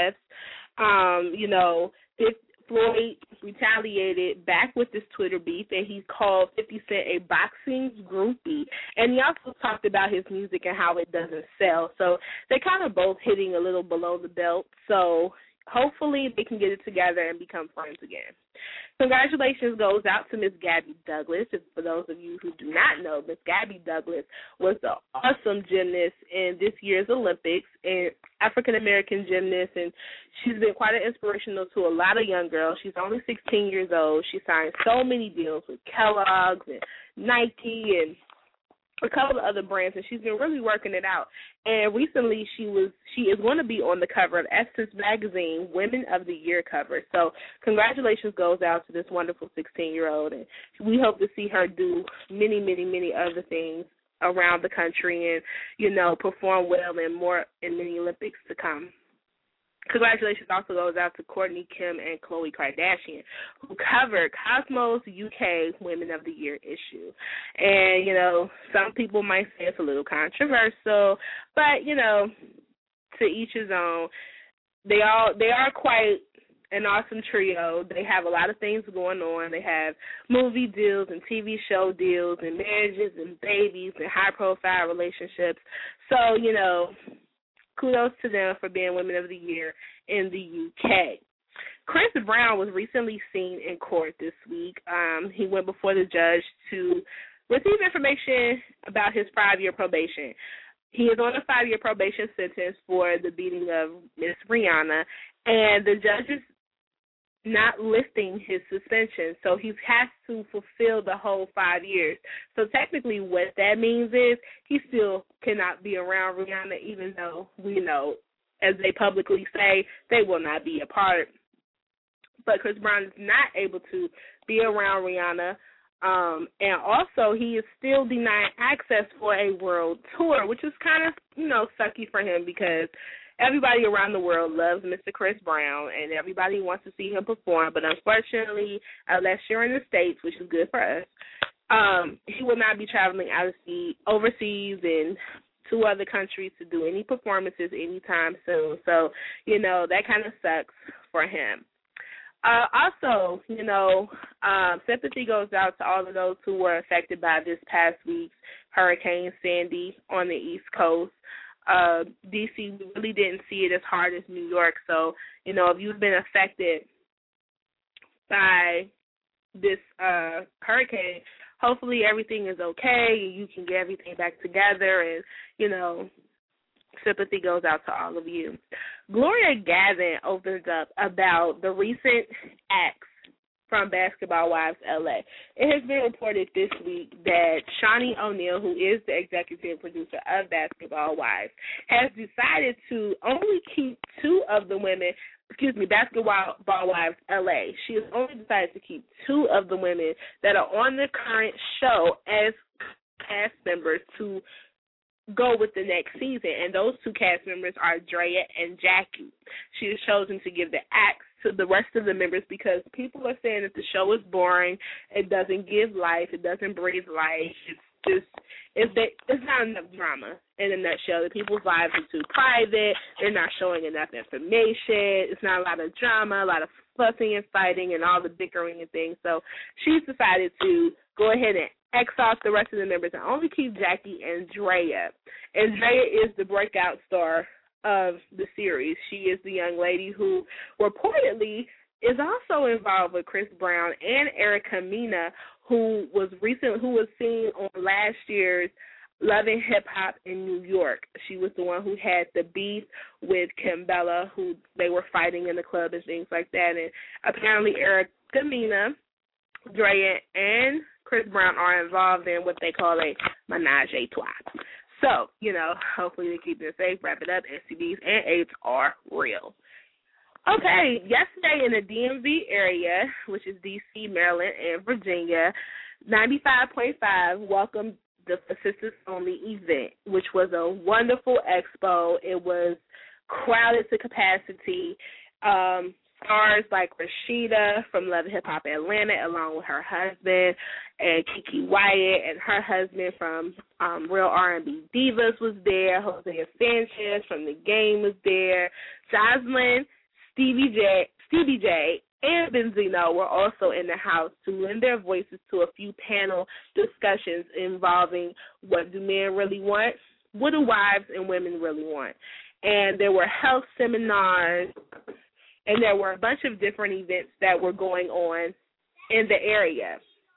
BFFs. You know, Floyd retaliated back with this Twitter beef, and he called 50 Cent a boxing groupie. And he also talked about his music and how it doesn't sell. So they're kind of both hitting a little below the belt. So hopefully they can get it together and become friends again. Congratulations goes out to Miss Gabby Douglas. And for those of you who do not know, Miss Gabby Douglas was the awesome gymnast in this year's Olympics, an African-American gymnast, and she's been quite an inspirational to a lot of young girls. She's only 16 years old. She signed so many deals with Kellogg's and Nike and a couple of other brands, and she's been really working it out. And recently she is going to be on the cover of Essence Magazine Women of the Year cover. So congratulations goes out to this wonderful 16-year-old, and we hope to see her do many, many, many other things around the country and, you know, perform well in many Olympics to come. Congratulations also goes out to Kourtney, Kim, and Khloe Kardashian, who covered Cosmo's UK Women of the Year issue. And, you know, some people might say it's a little controversial, but, you know, to each his own. They are quite an awesome trio. They have a lot of things going on. They have movie deals and TV show deals and marriages and babies and high-profile relationships. So, you know, kudos to them for being Women of the Year in the UK. Chris Brown was recently seen in court this week. He went before the judge to receive information about his 5-year probation. He is on a 5-year probation sentence for the beating of Miss Rihanna, and the judge is not lifting his suspension, so he has to fulfill the whole 5 years. So technically what that means is he still cannot be around Rihanna, even though we know, as they publicly say, they will not be apart. But Chris Brown is not able to be around Rihanna, and also he is still denied access for a world tour, which is kind of, you know, sucky for him because everybody around the world loves Mr. Chris Brown, and everybody wants to see him perform. But unfortunately, unless you're in the States, which is good for us, he will not be traveling overseas and to other countries to do any performances anytime soon. So, you know, that kind of sucks for him. Also, you know, sympathy goes out to all of those who were affected by this past week's Hurricane Sandy on the East Coast. D.C., we really didn't see it as hard as New York. So, you know, if you've been affected by this hurricane, hopefully everything is okay. You can get everything back together, and, you know, sympathy goes out to all of you. Gloria Gavin opens up about the recent acts from Basketball Wives LA. It has been reported this week that Shaunie O'Neal, who is the executive producer of Basketball Wives, has decided to only keep two of the women, Basketball Wives LA. She has only decided to keep two of the women that are on the current show as cast members to go with the next season, and those two cast members are Drea and Jackie. She has chosen to give the axe to the rest of the members because people are saying that the show is boring, it doesn't give life, it doesn't breathe life, it's not enough drama in a nutshell. The people's lives are too private, they're not showing enough information, it's not a lot of drama, a lot of fussing and fighting and all the bickering and things. So she's decided to go ahead and X off the rest of the members and only keep Jackie and Drea. And Drea is the breakout star of the series. She is the young lady who reportedly is also involved with Chris Brown and Erica Mena, who was seen on last year's Love and Hip Hop in New York. She was the one who had the beef with Kimbella, who they were fighting in the club and things like that. And apparently Erica Mena, Drea, and Chris Brown are involved in what they call a menage a trois. So, you know, hopefully they keep them safe, wrap it up. STDs and AIDS are real. Okay, yesterday in the DMV area, which is D.C., Maryland, and Virginia, 95.5 welcomed the Sisters Only event, which was a wonderful expo. It was crowded to capacity. Stars like Rashida from Love and Hip Hop Atlanta, along with her husband, and Kiki Wyatt and her husband from Real R&B Divas was there. Hosea Sanchez from The Game was there. Jocelyn, Stevie J, and Benzino were also in the house to lend their voices to a few panel discussions involving what do men really want, what do wives and women really want. And there were health seminars, and there were a bunch of different events that were going on in the area.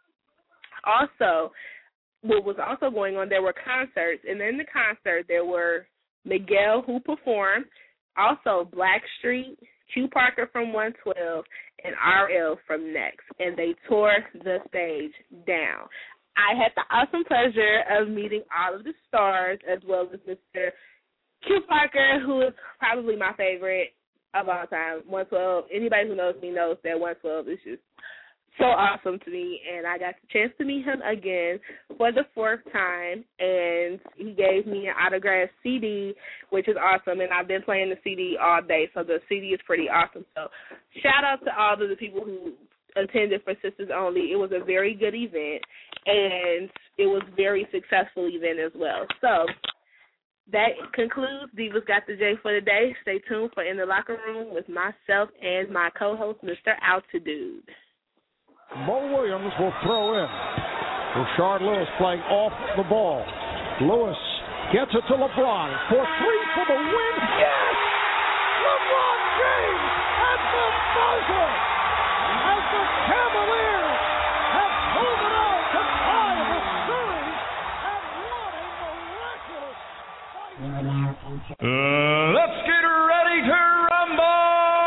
Also, what was also going on, there were concerts, and in the concert there were Miguel, who performed, also Blackstreet, Q Parker from 112, and RL from Next, and they tore the stage down. I had the awesome pleasure of meeting all of the stars, as well as Mr. Q Parker, who is probably my favorite of all time. 112, anybody who knows me knows that 112 is just so awesome to me, and I got the chance to meet him again for the fourth time, and he gave me an autographed CD, which is awesome, and I've been playing the CD all day, so the CD is pretty awesome. So shout out to all of the people who attended for Sisters Only. It was a very good event, and it was a very successful event as well. So that concludes Divas Got the J for today. Stay tuned for In the Locker Room with myself and my co-host, Mr. Altitude. Mo Williams will throw in. Rashard Lewis playing off the ball. Lewis gets it to LeBron for three for the win. Yes! LeBron James at the buzzer as the Cavaliers have pulled it out to tie the series and won a miraculous fight. Let's get ready to rumble!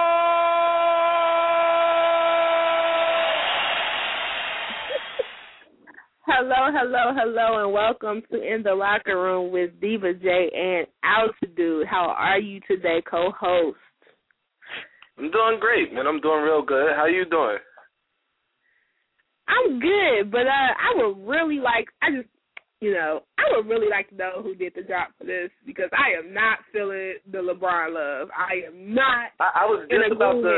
Hello, and welcome to In the Locker Room with Diva J and Altitude. How are you today, co-host? I'm doing great, man. I'm doing real good. How you doing? I'm good, but I would really like to know who did the drop for this, because I am not feeling the LeBron love. I am not. I was just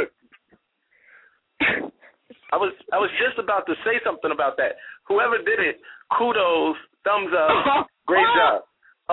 about to say something about that. Whoever did it, kudos, thumbs up, great job.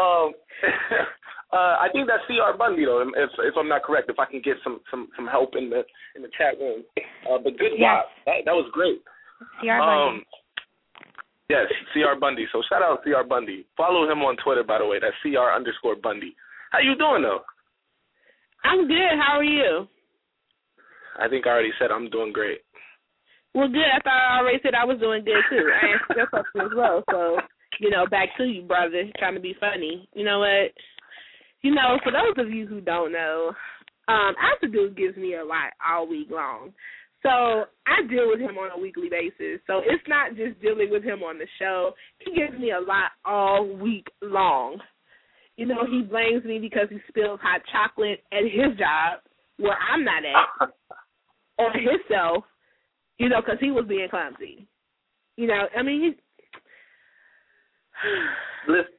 I think that's C.R. Bundy, though, if I'm not correct. If I can get some help in the chat room, but good job. That was great. C.R. Bundy. Yes, C.R. Bundy. So shout out C.R. Bundy. Follow him on Twitter, by the way. That's CR_Bundy. How you doing, though? I'm good. How are you? I think I already said I'm doing great. Well, good. I thought I already said I was doing good, too. I answered your question as well. So, back to you, brother, trying to be funny. You know what? For those of you who don't know, Alpha Dude gives me a lot all week long. So I deal with him on a weekly basis. So it's not just dealing with him on the show. He gives me a lot all week long. He blames me because he spills hot chocolate at his job where I'm not at, on himself, because he was being clumsy. I mean, listen,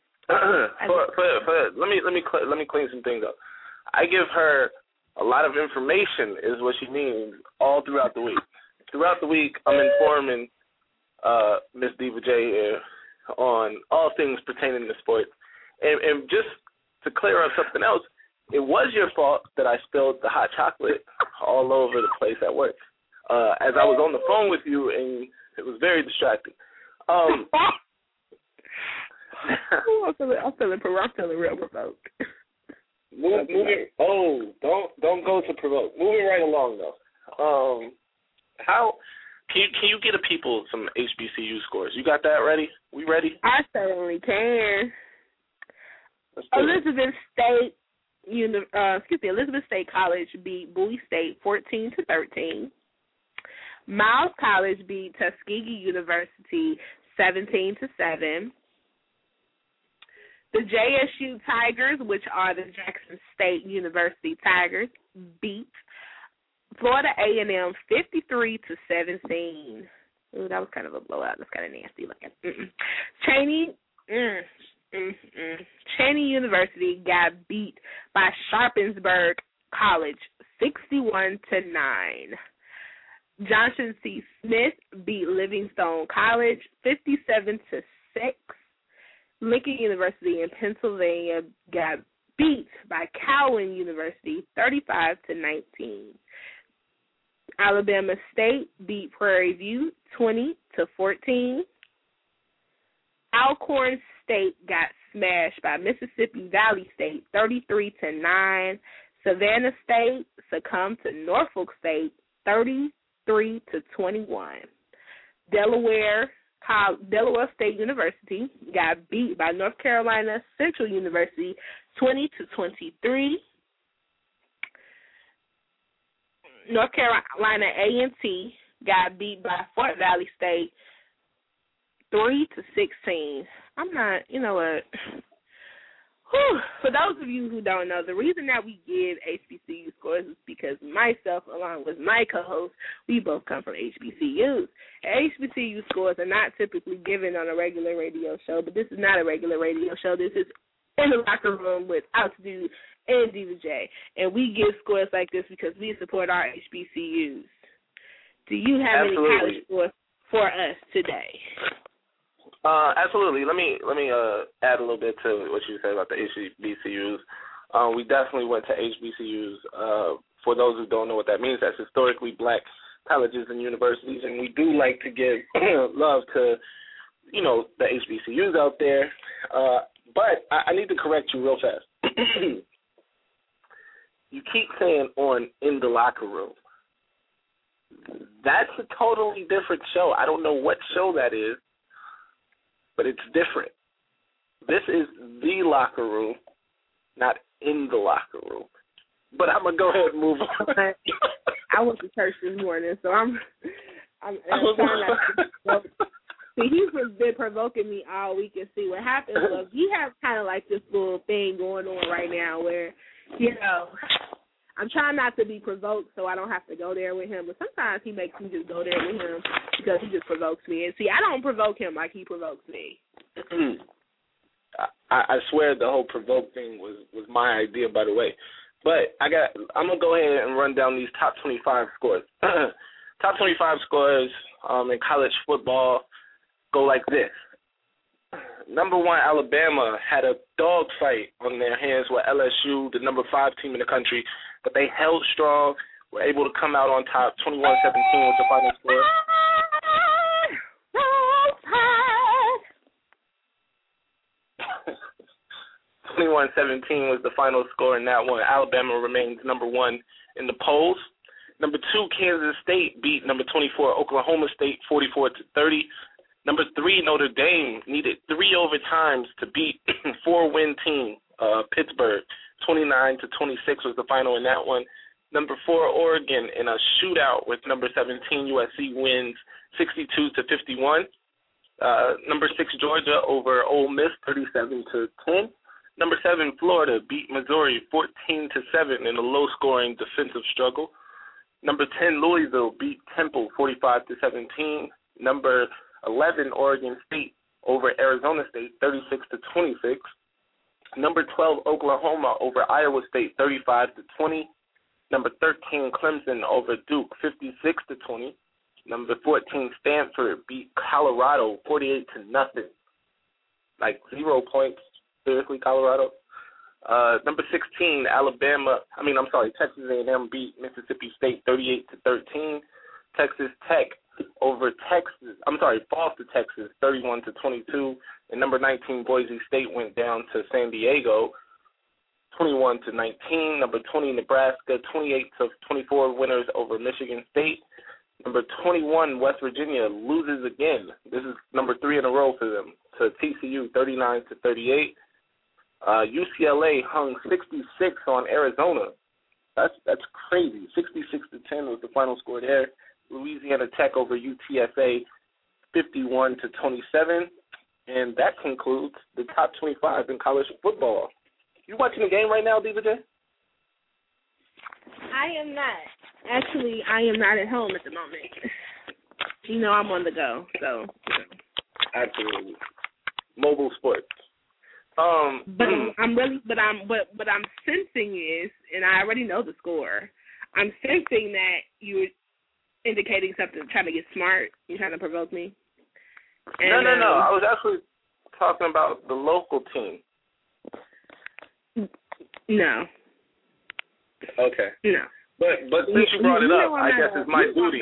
let me clean some things up. I give her a lot of information is what she means all throughout the week. Throughout the week, I'm informing Miss Diva J here on all things pertaining to sports. And just to clear up something else, it was your fault that I spilled the hot chocolate all over the place at work. As I was on the phone with you, and it was very distracting. I'm feeling real provoked. Don't go to provoke. Moving right along though. How can you get a people some HBCU scores? You got that ready? We ready? I certainly can. Elizabeth State College beat Bowie State 14-13. Miles College beat Tuskegee University 17-7. The JSU Tigers, which are the Jackson State University Tigers, beat Florida A&M 53-17. Ooh, that was kind of a blowout. That's kind of nasty looking. Cheney University got beat by Sharpensburg College 61-9. Johnson C. Smith beat Livingstone College 57-6. Lincoln University in Pennsylvania got beat by Cowan University 35-19. Alabama State beat Prairie View 20-14. Alcorn State got smashed by Mississippi Valley State 33-9. Savannah State succumbed to Norfolk State 33-21. Delaware State University got beat by North Carolina Central University 20-23. North Carolina A&T got beat by Fort Valley State 3-16. I'm not, what? For those of you who don't know, the reason that we give HBCU scores is because myself, along with my co-host, we both come from HBCUs. And HBCU scores are not typically given on a regular radio show, but this is not a regular radio show. This is in the locker room with Altitude and Diva J. And we give scores like this because we support our HBCUs. Do you have any college scores for us today? Absolutely. Let me add a little bit to what you said about the HBCUs. We definitely went to HBCUs. For those who don't know what that means, that's historically black colleges and universities, and we do like to give love to, the HBCUs out there. But I need to correct you real fast. You keep saying on In the Locker Room. That's a totally different show. I don't know what show that is, but it's different. This is The Locker Room, not In the Locker Room. But I'm going to go ahead and move on. I went to church this morning, so I'm trying not to. See, he's been provoking me all week, and see what happens was he has kind of like this little thing going on right now where, I'm trying not to be provoked so I don't have to go there with him, but sometimes he makes me just go there with him because he just provokes me. And see, I don't provoke him like he provokes me. I swear the whole provoke thing was my idea, by the way. But I'm going to go ahead and run down these top 25 scores. Top 25 scores in college football go like this. Number 1, Alabama had a dog fight on their hands with LSU, the number 5 team in the country, but they held strong, were able to come out on top. 21-17 was the final score. 21-17 was the final score in that one. Alabama remains number 1 in the polls. Number 2, Kansas State beat number 24, Oklahoma State, 44-30. Number 3, Notre Dame needed 3 overtimes to beat 4-win team, Pittsburgh. 29-26 was the final in that one. Number 4, Oregon in a shootout with number 17, USC wins 62-51. Number 6, Georgia over Ole Miss, 37-10. Number 7, Florida beat Missouri 14-7 in a low-scoring defensive struggle. Number 10, Louisville beat Temple 45-17. Number 11, Oregon State over Arizona State 36-26. Number 12, Oklahoma over Iowa State 35-20. Number 13, Clemson over Duke 56-20. Number 14, Stanford beat Colorado 48-0. Like 0 points. Seriously, Colorado. Number 16, Texas A&M beat Mississippi State 38-13. Texas Tech over falls to Texas 31-22. And number 19, Boise State went down to San Diego 21-19. Number 20, Nebraska 28-24 winners over Michigan State. Number 21, West Virginia loses again. This is number 3 in a row for them to TCU 39-38. UCLA hung 66 on Arizona. That's crazy. 66-10 was the final score there. Louisiana Tech over UTSA 51-27. And that concludes the top 25 in college football. You watching the game right now, Diva J? I am not. Actually, I am not at home at the moment. You know I'm on the go, so. Absolutely. Mobile sports. But I'm sensing is, and I already know the score. I'm sensing that you're indicating something, trying to get smart. You're trying to provoke me. And, no. I was actually talking about the local team. No. Okay. No. But since you brought it up, I guess it's my duty.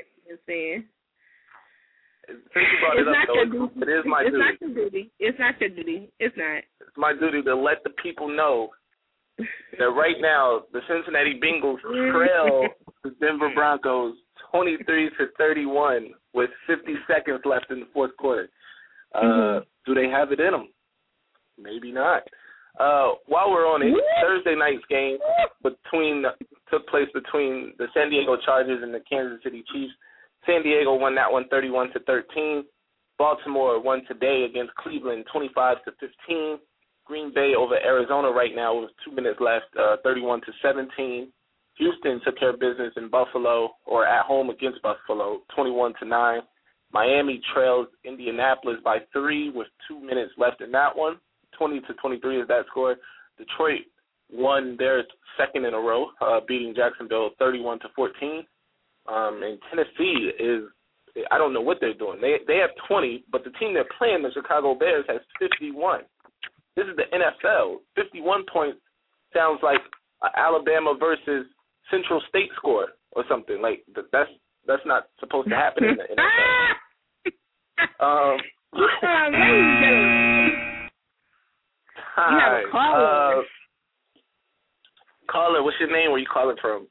Since you brought it up, though, it is my duty. It's not your duty. It's not your duty. It's not. It's my duty to let the people know that right now the Cincinnati Bengals trail the Denver Broncos 23-31 with 50 seconds left in the fourth quarter. Do they have it in them? Maybe not. While we're on it, Thursday night's game took place between the San Diego Chargers and the Kansas City Chiefs. San Diego won that one 31-13. Baltimore won today against Cleveland 25-15. Green Bay over Arizona right now with 2 minutes left, 31-17. Houston took care of business in Buffalo, or at home against Buffalo, 21-9. Miami trails Indianapolis by 3 with 2 minutes left in that one. 20-23 is that score. Detroit won their second in a row, beating Jacksonville 31-14. And Tennessee I don't know what they're doing. They have 20, but the team they're playing, the Chicago Bears, has 51. This is the NFL. 51 points sounds like Alabama versus Central State score or something. Like that's not supposed to happen in the NFL. Hi. Caller, what's your name? Where you calling from?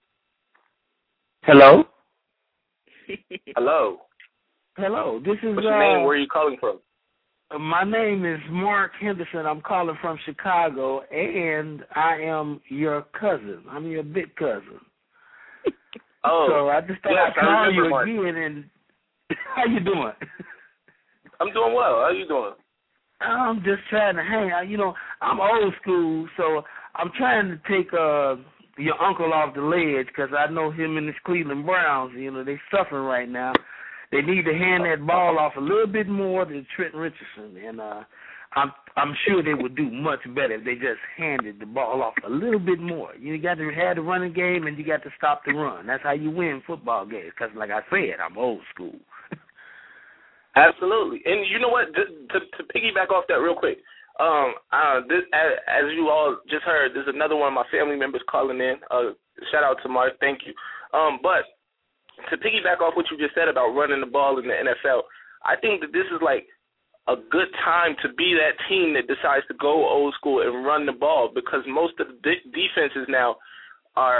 Hello? Hello. Hello. This is what's your name? Where are you calling from? My name is Mark Henderson. I'm calling from Chicago, and I am your cousin. I'm your big cousin. Oh. So I just thought I'd call you again. And how you doing? I'm doing well. How you doing? I'm just trying to hang out. You know, I'm old school, so I'm trying to take your uncle off the ledge because I know him and his Cleveland Browns, you know, they suffering right now. They need to hand that ball off a little bit more to Trent Richardson, and I'm sure they would do much better if they just handed the ball off a little bit more. You got to have the running game, and you got to stop the run. That's how you win football games because, like I said, I'm old school. Absolutely. And you know what, to piggyback off that real quick, this, as you all just heard, there's another one of my family members calling in. Shout out to Mark. Thank you. But to piggyback off what you just said about running the ball in the NFL, I think that this is like a good time to be that team that decides to go old school and run the ball because most of the defenses now are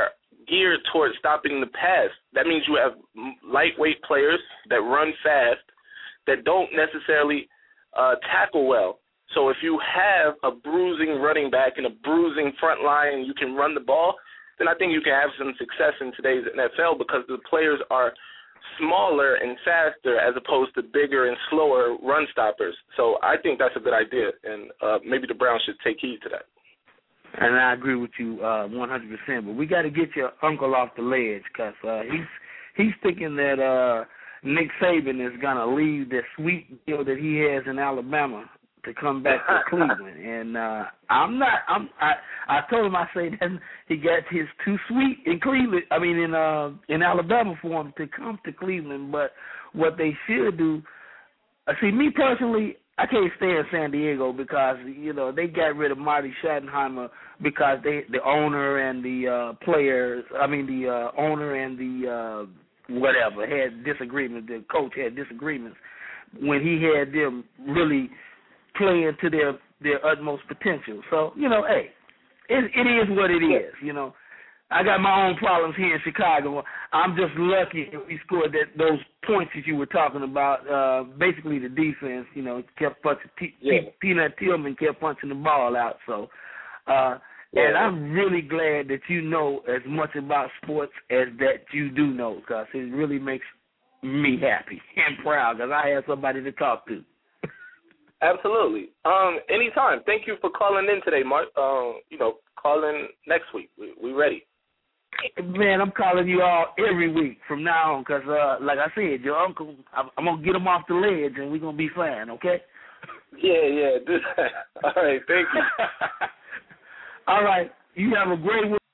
geared towards stopping the pass. That means you have lightweight players that run fast, that don't necessarily tackle well. So if you have a bruising running back and a bruising front line and you can run the ball, then I think you can have some success in today's NFL because the players are smaller and faster as opposed to bigger and slower run stoppers. So I think that's a good idea, and maybe the Browns should take heed to that. And I agree with you 100%. But we got to get your uncle off the ledge because he's thinking that Nick Saban is going to leave the sweet deal that he has in Alabama to come back to Cleveland. And I'm not. I told him, I say that he got his too sweet in Cleveland. I mean in Alabama for him to come to Cleveland. But what they should do, see, me personally, I can't stand San Diego because, you know, they got rid of Marty Schottenheimer because the owner and the players, the owner and the whatever had disagreements. The coach had disagreements when he had them really playing to their utmost potential. So, you know, hey, it is what it is, you know. I got my own problems here in Chicago. I'm just lucky we scored those points that you were talking about. Basically, the defense, you know, kept punching. Peanut Tillman kept punching the ball out. So, and I'm really glad that you know as much about sports as that you do know, because it really makes me happy and proud because I have somebody to talk to. Absolutely. Anytime. Thank you for calling in today, Mark. You know, call in next week. We ready. Man, I'm calling you all every week from now on because, like I said, your uncle, I'm going to get him off the ledge and we're going to be fine, okay? Yeah. Do that. All right, thank you. All right. You have a great week.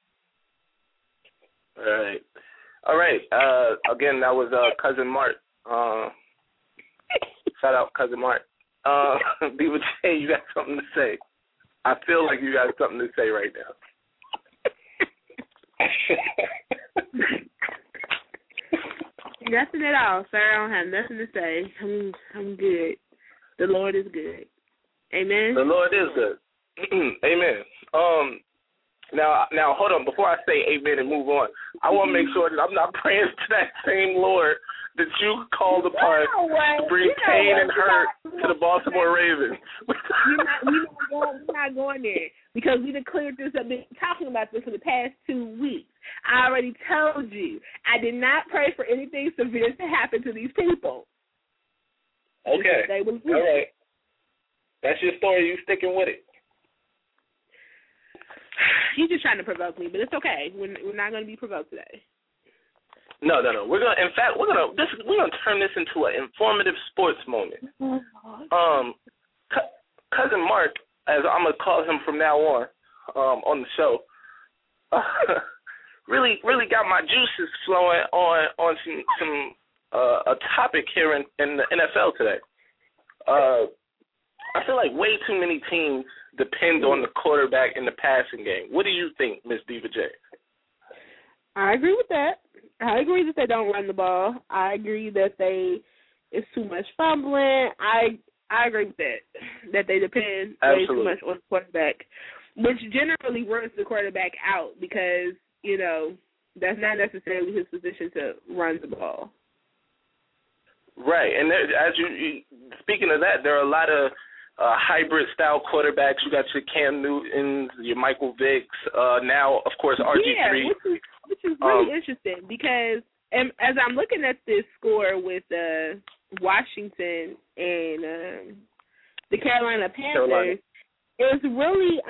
All right. Again, that was Cousin Mark. Shout out Cousin Mark. Diva J, you got something to say. I feel like you got something to say right now. Nothing at all, sir. I don't have nothing to say. I'm good. The Lord is good. Amen. The Lord is good. Amen. Now hold on. Before I say amen and move on, I want to make sure that I'm not praying to that same Lord that you called upon to bring pain and hurt to the Baltimore Ravens. We're not going there because we declared this. I've been talking about this for the past 2 weeks. I already told you. I did not pray for anything severe to happen to these people. Okay. All right. That's your story. You sticking with it. You're just trying to provoke me, but it's okay. We're not going to be provoked today. No. We're gonna turn this into an informative sports moment. Cousin Mark, as I'm gonna call him from now on the show, really got my juices flowing on some a topic here in the NFL today. I feel like way too many teams depend on the quarterback in the passing game. What do you think, Miss Diva J? I agree with that. I agree that they don't run the ball. I agree that it's too much fumbling. I agree with that they depend way too much on the quarterback, which generally runs the quarterback out because, you know, that's not necessarily his position to run the ball. Right, and speaking of that, there are a lot of hybrid-style quarterbacks. You got your Cam Newtons, your Michael Vicks, now, of course, RG3. Yeah, which is really interesting because as I'm looking at this score with Washington and the Carolina Panthers, it's really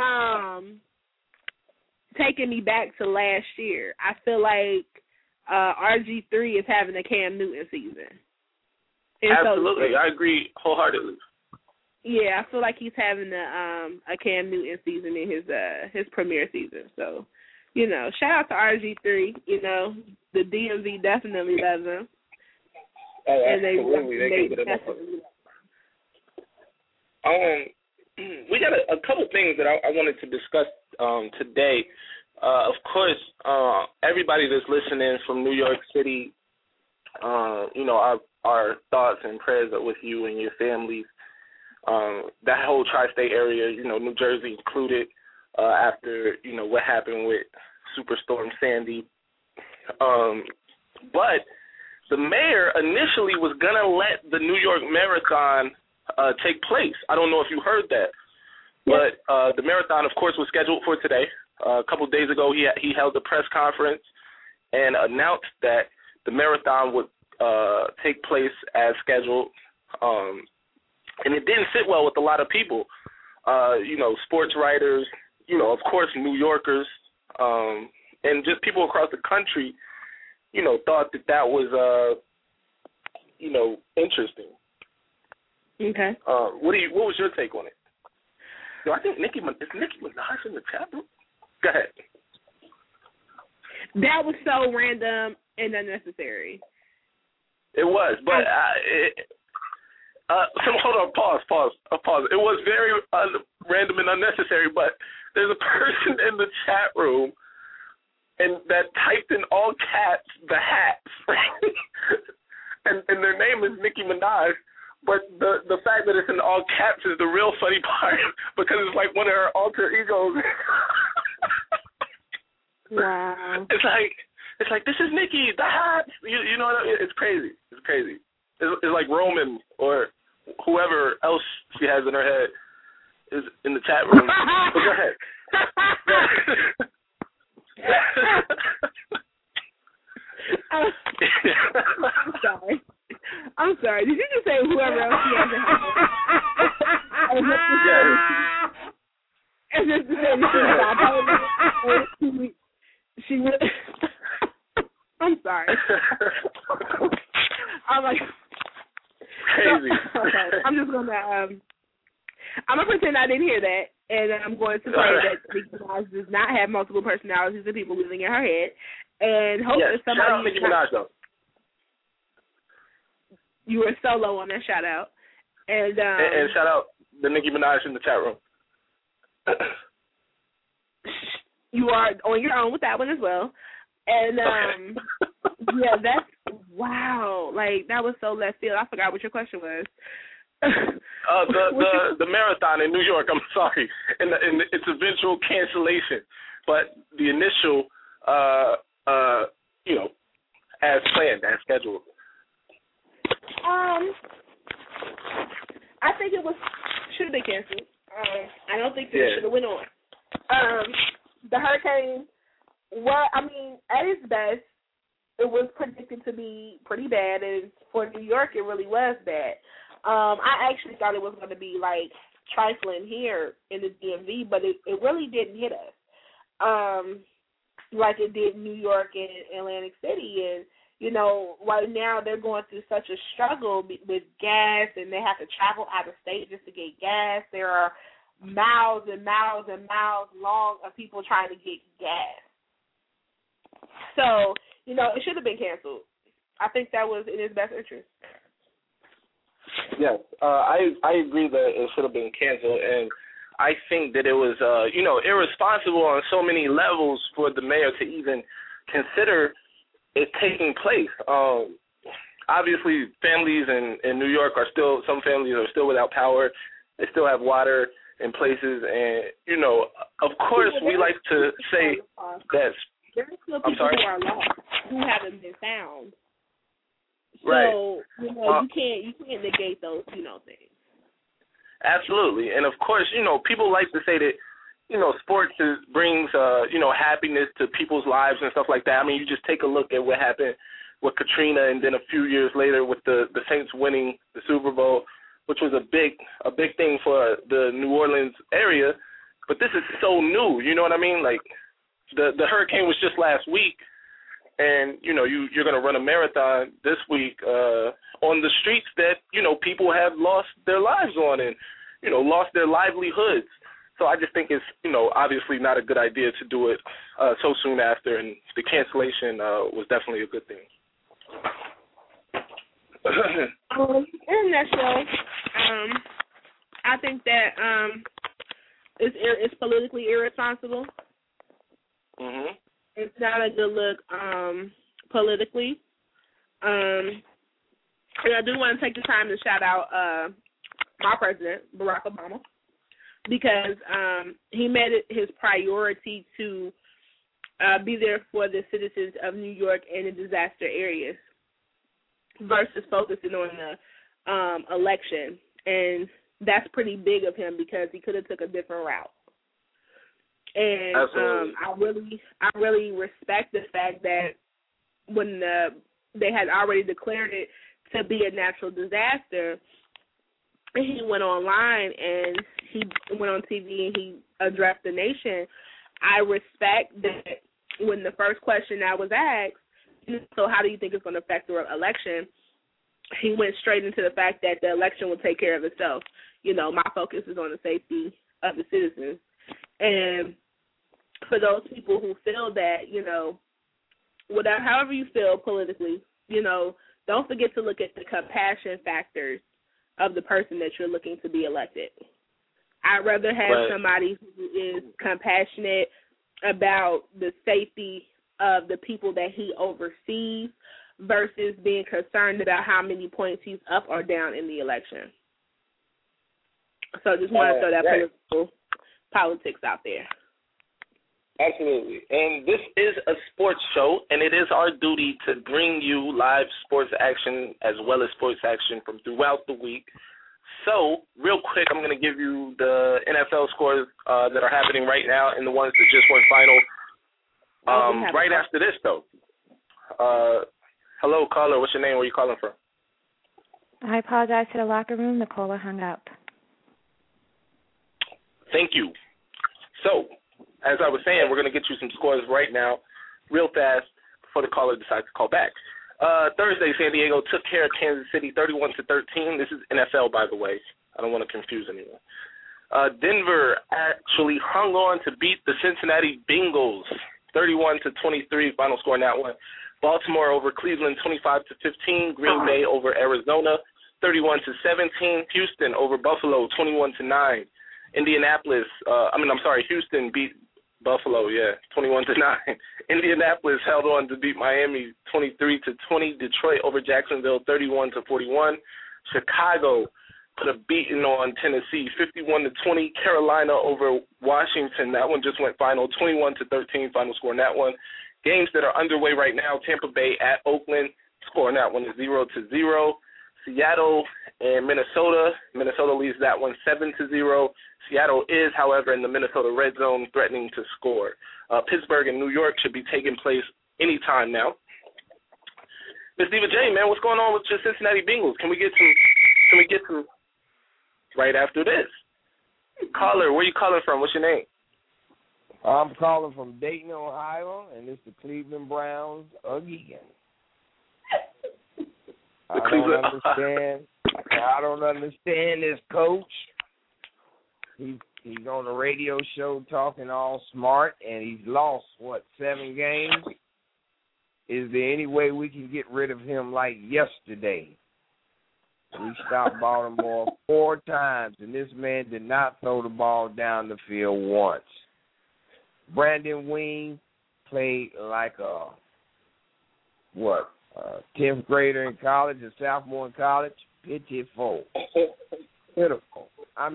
taking me back to last year. I feel like RG3 is having a Cam Newton season. And absolutely, I agree wholeheartedly. Yeah, I feel like he's having a Cam Newton season in his premier season. So, you know, shout out to RG3. You know, the DMV definitely loves him. Oh, absolutely. They can get him. We got a couple things that I wanted to discuss today. Of course, everybody that's listening from New York City, you know, our thoughts and prayers are with you and your families. That whole tri-state area, you know, New Jersey included, after, you know, what happened with Superstorm Sandy. But the mayor initially was going to let the New York Marathon take place. I don't know if you heard that. But the marathon, of course, was scheduled for today. A couple of days ago, he held a press conference and announced that the marathon would take place as scheduled. And it didn't sit well with a lot of people, sports writers, of course, New Yorkers, and just people across the country, thought that was, interesting. Okay. What was your take on it? I think Nicki Minaj in the chat room? Go ahead. That was so random and unnecessary. It was, but hold on, pause. It was very random and unnecessary, but there's a person in the chat room and that typed in all caps the hats, and their name is Nicki Minaj. But the fact that it's in all caps is the real funny part because it's like one of her alter egos. Wow. It's like this is Nicki, the hats. You know what I mean? It's crazy. It's like Roman or whoever else she has in her head is in the chat room. But go ahead. I'm sorry. Did you just say whoever else she has in her head? And just to say she really. I'm sorry. I'm like crazy. Okay, I'm just gonna. I'm gonna pretend I didn't hear that, and I'm going to say that Nicki Minaj does not have multiple personalities and people living in her head, and hope that somebody. Shout out Nicki Minaj though. You were so low on that shout out, and shout out the Nicki Minaj in the chat room. You are on your own with that one as well, and yeah, that's wow. Like that was so left field. I forgot what your question was. The marathon in New York. I'm sorry, and its eventual cancellation, but the initial, as planned, as scheduled. I think it should have been canceled. I don't think it should have went on. The hurricane, at its best, it was predicted to be pretty bad, and for New York, it really was bad. I actually thought it was going to be like trifling here in the DMV, but it really didn't hit us like it did New York and Atlantic City. And right now they're going through such a struggle with gas, and they have to travel out of state just to get gas. There are miles and miles and miles long of people trying to get gas. So, it should have been canceled. I think that was in his best interest. Yes, I agree that it should have been canceled, and I think that it was, irresponsible on so many levels for the mayor to even consider it taking place. Obviously, families in New York some families are still without power. They still have water in places, and, of course, we like to say that. There's still people who are lost, who haven't been found. So, right. You can't negate those, things. Absolutely. And, of course, people like to say that, sports brings, happiness to people's lives and stuff like that. I mean, you just take a look at what happened with Katrina, and then a few years later with the Saints winning the Super Bowl, which was a big thing for the New Orleans area. But this is so new, you know what I mean? Like, the hurricane was just last week, and, you're going to run a marathon this week on the streets that, people have lost their lives on and, lost their livelihoods. So I just think it's, obviously not a good idea to do it so soon after, and the cancellation was definitely a good thing. In a nutshell, I think that it's politically irresponsible. Mm-hmm. It's not a good look politically. And I do want to take the time to shout out my president, Barack Obama, because he made it his priority to be there for the citizens of New York and the disaster areas versus focusing on the election. And that's pretty big of him because he could have took a different route. And I really respect the fact that when they had already declared it to be a natural disaster, he went online and he went on TV and he addressed the nation. I respect that when the first question I was asked, so how do you think it's going to affect the election, he went straight into the fact that the election will take care of itself. You know, my focus is on the safety of the citizens. And for those people who feel that, you know, whatever, however you feel politically, you know, don't forget to look at the compassion factors of the person that you're looking to be elected. I'd rather have somebody who is compassionate about the safety of the people that he oversees versus being concerned about how many points he's up or down in the election. So just want to throw that politics out there. Absolutely. And this is a sports show, and it is our duty to bring you live sports action as well as sports action from throughout the week. So, real quick, I'm going to give you the NFL scores that are happening right now and the ones that just went final. Right after this, though. Hello, caller. What's your name? Where are you calling from? I apologize to the locker room. The caller hung up. Thank you. So, as I was saying, we're going to get you some scores right now, real fast, before the caller decides to call back. Thursday, San Diego took care of Kansas City 31-13. This is NFL, by the way. I don't want to confuse anyone. Denver actually hung on to beat the Cincinnati Bengals 31-23, final score in that one. Baltimore over Cleveland 25-15. Green Bay over Arizona 31-17. Houston over Buffalo 21-9. Houston beat Buffalo, 21-9. Indianapolis held on to beat Miami 23-20. Detroit over Jacksonville 31-41. Chicago put a beating on Tennessee 51-20. Carolina over Washington. That one just went final 21-13. Final score in that one. Games that are underway right now: Tampa Bay at Oakland. Score in that one is 0-0. Seattle and Minnesota. Minnesota leads that one 7-0. Seattle is, however, in the Minnesota red zone, threatening to score. Pittsburgh and New York should be taking place anytime now. Ms. Diva J, man, what's going on with your Cincinnati Bengals? Can we get some right after this? Caller, where you calling from? What's your name? I'm calling from Dayton, Ohio, and it's the Cleveland Browns again. I don't understand this coach. He's on the radio show talking all smart, and he's lost, 7 games? Is there any way we can get rid of him like yesterday? We stopped Baltimore 4 times, and this man did not throw the ball down the field once. Brandon Wing played like a 10th grader in college, a sophomore in college. Pitiful. Pitiful.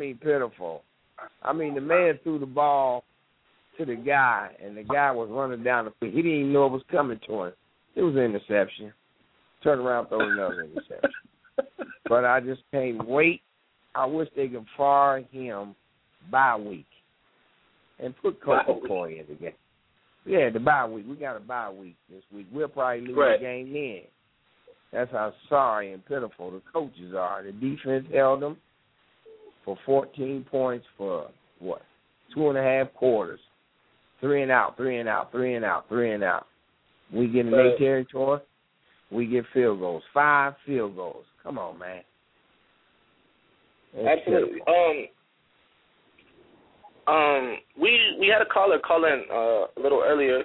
The man threw the ball to the guy, and the guy was running down the field. He didn't even know it was coming to him. It was an interception. Turn around, throw another interception. But I just can't wait. I wish they could fire him bye week and put Coach McCoy in the game. Yeah, the bye week. We got a bye week this week. We'll probably lose the game then. That's how sorry and pitiful the coaches are. The defense held them for 14 points for 2.5 quarters. 3 and out. We get in their territory, we get field goals. 5 field goals. Come on, man. Absolutely. We had a caller call in a little earlier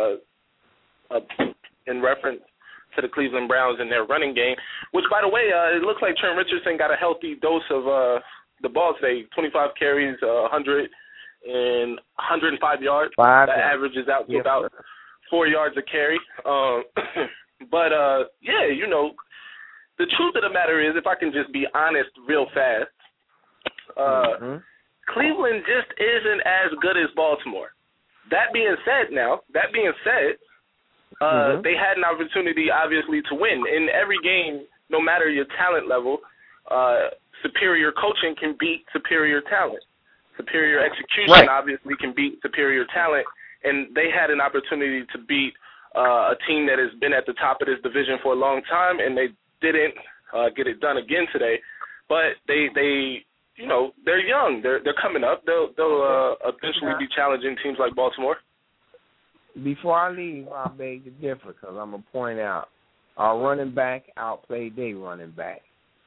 in reference to the Cleveland Browns and their running game, which, by the way, it looks like Trent Richardson got a healthy dose of the ball today. 25 carries, 100 and 105 yards. That averages out to about 4 yards a carry. The truth of the matter is, if I can just be honest real fast, Cleveland just isn't as good as Baltimore. That being said, they had an opportunity, obviously, to win. In every game, no matter your talent level, superior coaching can beat superior talent. Superior execution, obviously, can beat superior talent. And they had an opportunity to beat a team that has been at the top of this division for a long time, and they didn't get it done again today. But they you know, they're young. They're coming up. They'll eventually be challenging teams like Baltimore. Before I leave, I beg to differ because I'm going to point out our running back outplayed their running back.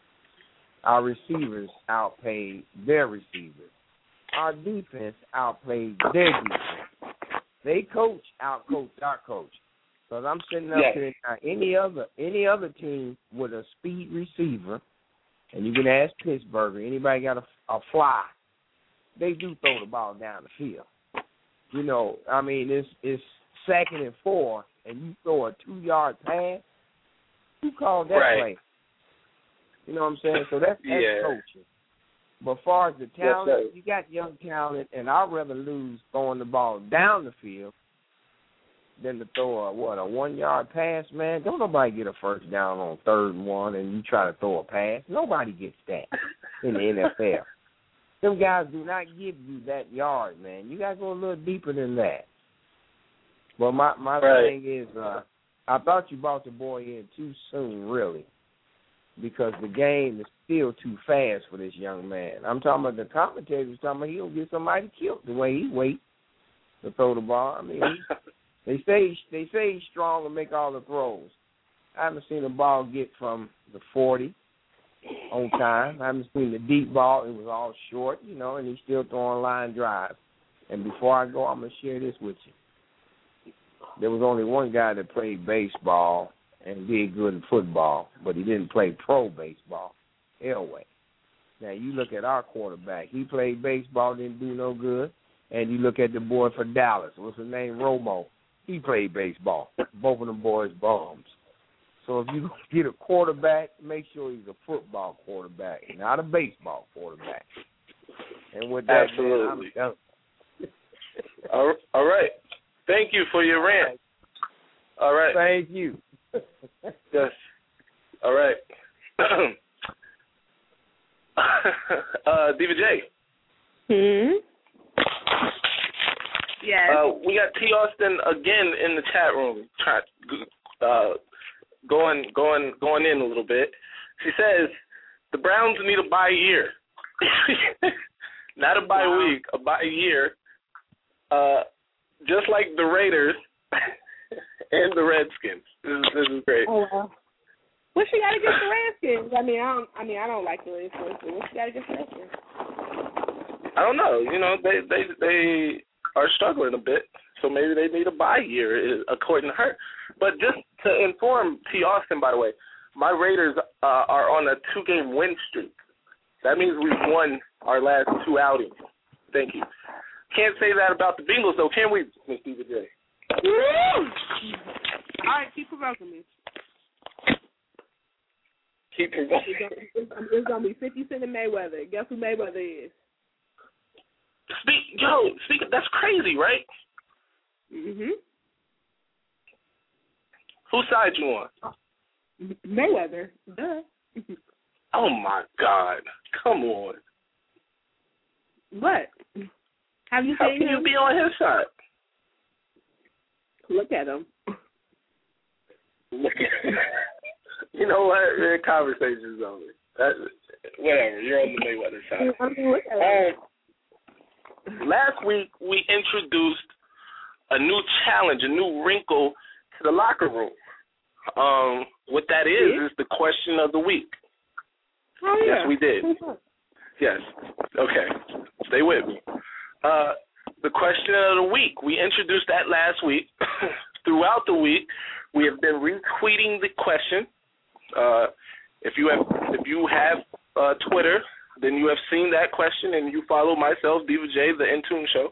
Our receivers outplayed their receivers. Our defense outplayed their defense. They outcoached our coach. Because I'm sitting up here now, any other team with a speed receiver, and you can ask Pittsburgh, anybody got a fly, they do throw the ball down the field. You know, I mean, it's 2nd and 4, and you throw a 2-yard pass. Who called that play? You know what I'm saying? So that's coaching. But as far as the talent, you got young talent, and I'd rather lose throwing the ball down the field than to throw a 1-yard pass, man. Don't nobody get a first down on 3rd and 1 and you try to throw a pass. Nobody gets that in the NFL. Them guys do not give you that yard, man. You got to go a little deeper than that. But my thing is, I thought you brought the boy in too soon, really, because the game is still too fast for this young man. I'm talking about the commentators talking about he'll get somebody killed the way he waits to throw the ball. I mean, they say he's strong and make all the throws. I haven't seen a ball get from the 40 on time. I haven't seen the deep ball. It was all short, you know, and he's still throwing line drives. And before I go, I'm going to share this with you. There was only one guy that played baseball and did good in football, but he didn't play pro baseball, Elway. Now, you look at our quarterback. He played baseball, didn't do no good. And you look at the boy for Dallas. What's his name? Romo. He played baseball. Both of them boys bums. So if you get a quarterback, make sure he's a football quarterback, not a baseball quarterback. And with that, absolutely. Man, all right. Thank you for your rant. All right. Thank you. Yes. All right. Diva J. Yes. We got T. Austin again in the chat room, going in a little bit. She says the Browns need a bye year, not a bye week, a bye year. Just like the Raiders and the Redskins. This is great. Oh, wow. What she got against the Redskins? I don't like the Redskins. But what she got against the Redskins? I don't know. You know, they are struggling a bit, so maybe they need a bye year, according to her. But just to inform T. Austin, by the way, my Raiders are on a 2-game win streak. That means we've won our last 2 outings. Thank you. Can't say that about the Bengals, though, can we, Ms. Diva J? All right, keep provoking me. Keep provoking. It's going to be 50 Cent and Mayweather. Guess who Mayweather is? Speak. That's crazy, right? Mhm. Whose side you on? Mayweather. Duh. Oh my God! Come on. What? Have you How seen can him? you be on his side? Look at him. Look at him. You know what? The conversation's over. Whatever. You're on the Mayweather side. I mean, look at him. Last week, we introduced a new challenge, a new wrinkle to the locker room. What that is the question of the week. Oh, yeah. Yes, we did. Yes. Okay. Stay with me. The question of the week. We introduced that last week. Throughout the week, we have been retweeting the question. If you have Twitter, then you have seen that question, and you follow myself, Diva J, the Intune Show.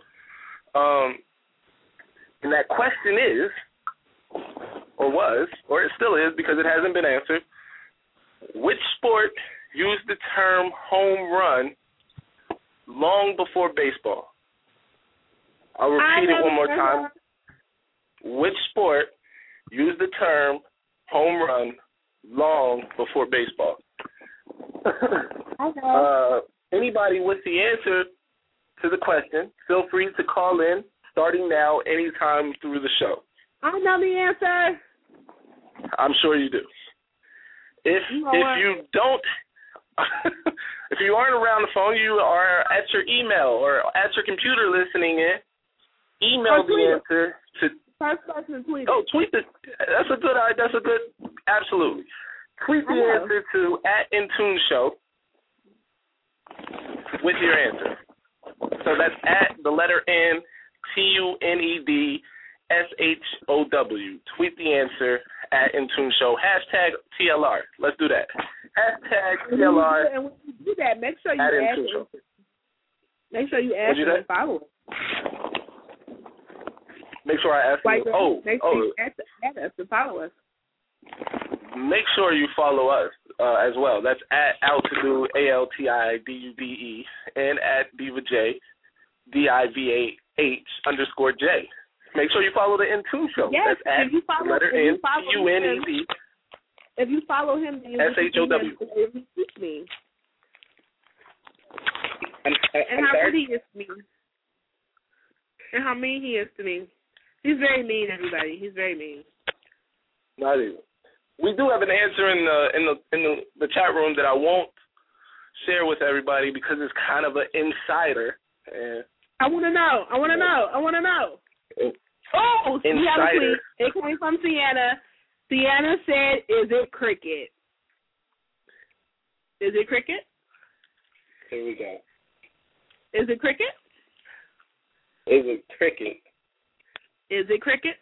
And that question is, or was, or it still is because it hasn't been answered, which sport used the term home run long before baseball? I'll repeat it one more time. Which sport used the term home run long before baseball? Anybody with the answer to the question, feel free to call in, starting now, anytime through the show. I know the answer. I'm sure you do. If you don't, if you aren't around the phone, you are at your email or at your computer listening in. Email the answer to. First person tweet. Oh, tweet it. That's a good. Absolutely. Tweet the answer to @InTuneShow with your answer. So that's at the letter NTUNEDSHOW. Tweet the answer @InTuneShow. #TLR. Let's do that. #TLR. And when you do that, make sure you add and follow us. Make sure I ask you. Make sure you add us to follow us. Make sure you follow us as well. That's @Altidude, ALTIDUDE, and @DivaJ, DIVAH_J. Make sure you follow the InTune Show. Yes, that's @NTUNED. If you follow him, then SHOW. Me. And how good he is to me. And how mean he is to me. He's very mean, everybody. He's very mean. Not even. We do have an answer in the chat room that I won't share with everybody because it's kind of an insider. I want to know. Oh, we have a tweet. It came from Sienna. Sienna said, "Is it cricket?" Is it cricket? Here we go. Is it cricket? Is it cricket? Is it cricket?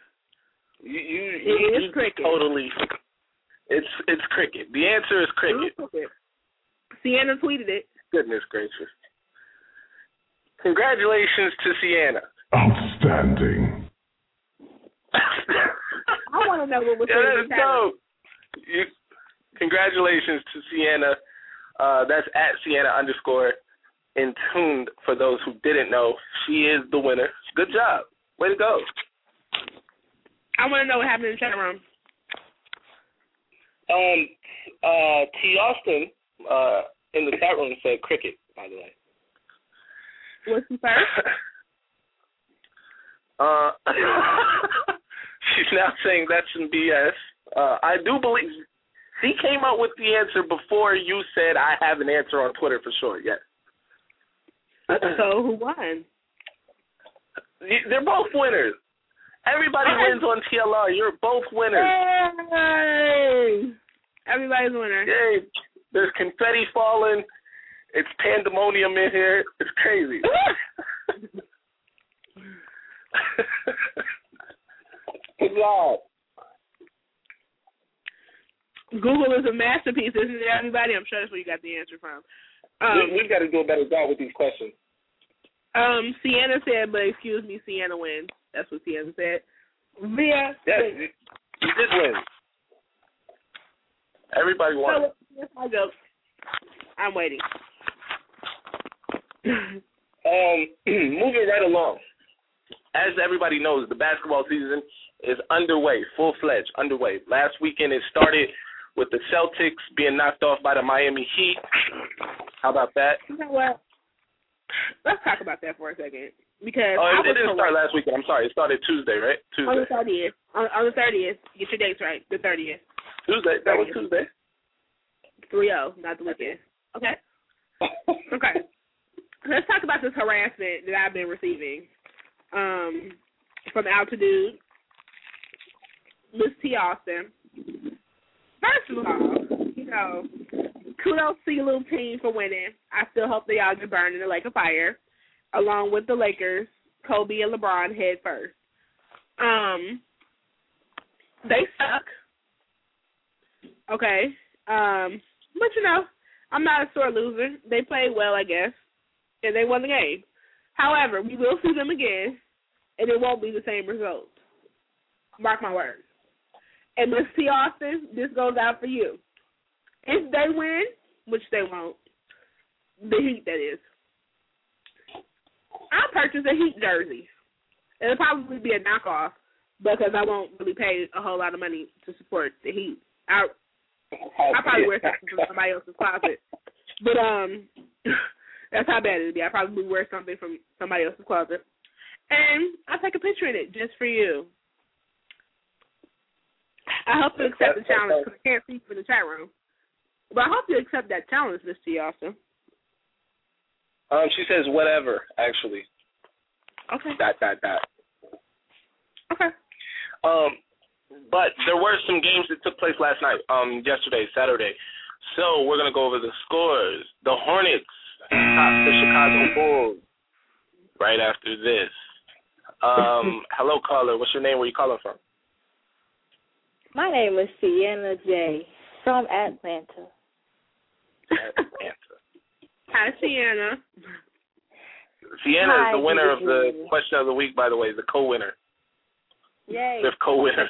It is cricket. Totally. It's cricket. The answer is cricket. Sienna tweeted it. Goodness gracious. Congratulations to Sienna. Outstanding. I want to know what was in the chat. Congratulations to Sienna. That's @Sienna_InTuned for those who didn't know. She is the winner. Good job. Way to go. I want to know what happened in the chat room. T. Austin in the chat room said cricket, by the way. What's he first? She's now saying that's some BS. I do believe he came up with the answer before you said I have an answer on Twitter for sure, yes. So who won? They're both winners. Everybody wins on TLR. You're both winners. Hey! Everybody's a winner. Yay. There's confetti falling. It's pandemonium in here. It's crazy. Good job. Google is a masterpiece, isn't it, everybody? I'm sure that's where you got the answer from. We've got to do a better job with these questions. Sienna said, but excuse me, Sienna wins. That's what Sienna said. Yes, you did win. Everybody won. So, that's my joke. I'm waiting. Moving right along. As everybody knows, the basketball season is underway, full-fledged, underway. Last weekend it started with the Celtics being knocked off by the Miami Heat. How about that? You know what? Let's talk about that for a second. Because it didn't start last weekend. I'm sorry. It started Tuesday, right? Tuesday. On the 30th. On the 30th. Get your dates right. The 30th. Tuesday. That was Tuesday. 3-0, not the weekend. Okay? Okay. Let's talk about this harassment that I've been receiving from Altitude, Miss T. Austin. First of all, kudos to your little team for winning. I still hope they all get burned in the lake of fire, along with the Lakers, Kobe and LeBron head first. They suck. Okay. But, I'm not a sore loser. They played well, I guess, and they won the game. However, we will see them again, and it won't be the same result. Mark my words. And Miss T. Austin, this goes out for you. If they win, which they won't, the Heat, that is, I'll purchase a Heat jersey. It'll probably be a knockoff because I won't really pay a whole lot of money to support the Heat. I'll probably wear something from somebody else's closet. But that's how bad it'd be. I'll probably wear something from somebody else's closet. And I'll take a picture in it just for you. I hope you accept the challenge because I can't see you in the chat room. But I hope you accept that challenge, Miss T. Also. She says whatever, actually. Okay. ... Okay. But there were some games that took place last night, yesterday, Saturday. So we're going to go over the scores. The Hornets top the Chicago Bulls right after this. Hello, caller. What's your name? Where you calling from? My name is Sienna J. from Atlanta. Hi, Sienna. Sienna is the winner of the question of the week, by the way, the co-winner. Yay. The co-winner.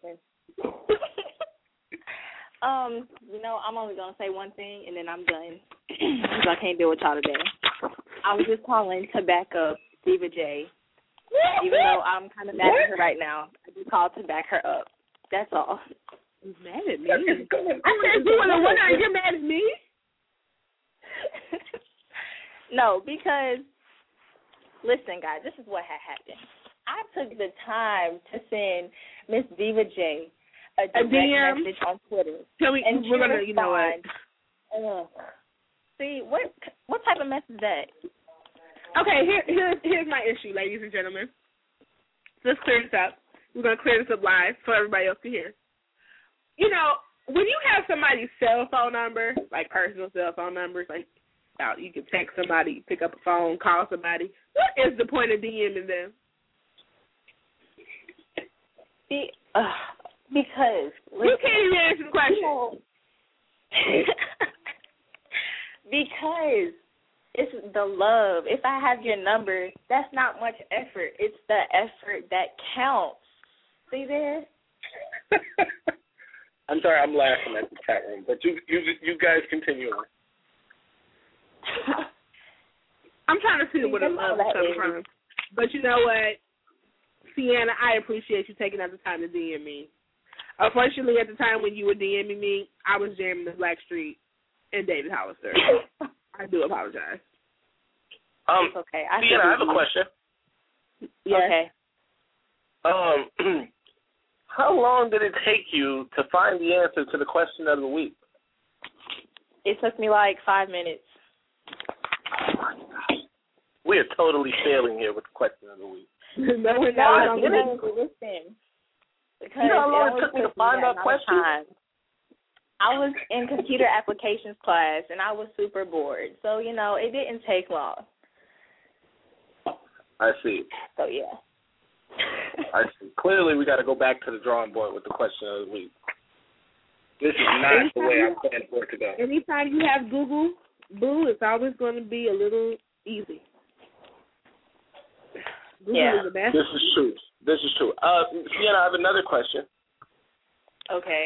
I'm only going to say one thing, and then I'm done because I can't deal with y'all today. I was just calling to back up Diva J. Even though I'm kind of mad at her right now, I just called to back her up. That's all. You're mad at me? I said you want to win and you're mad at me? No, because, listen, guys, this is what had happened. I took the time to send Miss Diva J a direct message on Twitter. We're going to, you know what? See, what type of mess is that? Okay, here's my issue, ladies and gentlemen. Let's clear this up. We're going to clear this up live for everybody else to hear. You know, when you have somebody's cell phone number, like personal cell phone numbers, like you can text somebody, pick up a phone, call somebody, what is the point of DMing them? Because you can't even answer the question. Because it's the love. If I have your number, that's not much effort. It's the effort that counts. See there? I'm sorry, I'm laughing at the chat room, but you guys continue on. I'm trying to see where the love is coming from. But you know what? Sienna, I appreciate you taking out the time to DM me. Unfortunately, at the time when you were DMing me, I was jamming the Blackstreet and David Hollister. I do apologize. It's okay. Sienna, I have a question. Yeah. Okay. How long did it take you to find the answer to the question of the week? It took me like 5 minutes. Oh my gosh. We are totally failing here with the question of the week. No, we're not. Listen. Because you know how long it took me to find that question? I was in computer applications class, and I was super bored. So, it didn't take long. I see. So, yeah. I see. Clearly, we got to go back to the drawing board with the question of the week. This is not the way I planned for it to go. Anytime you have Google, boo, it's always going to be a little easy. Google is the best. This is true. Sienna, I have another question. Okay.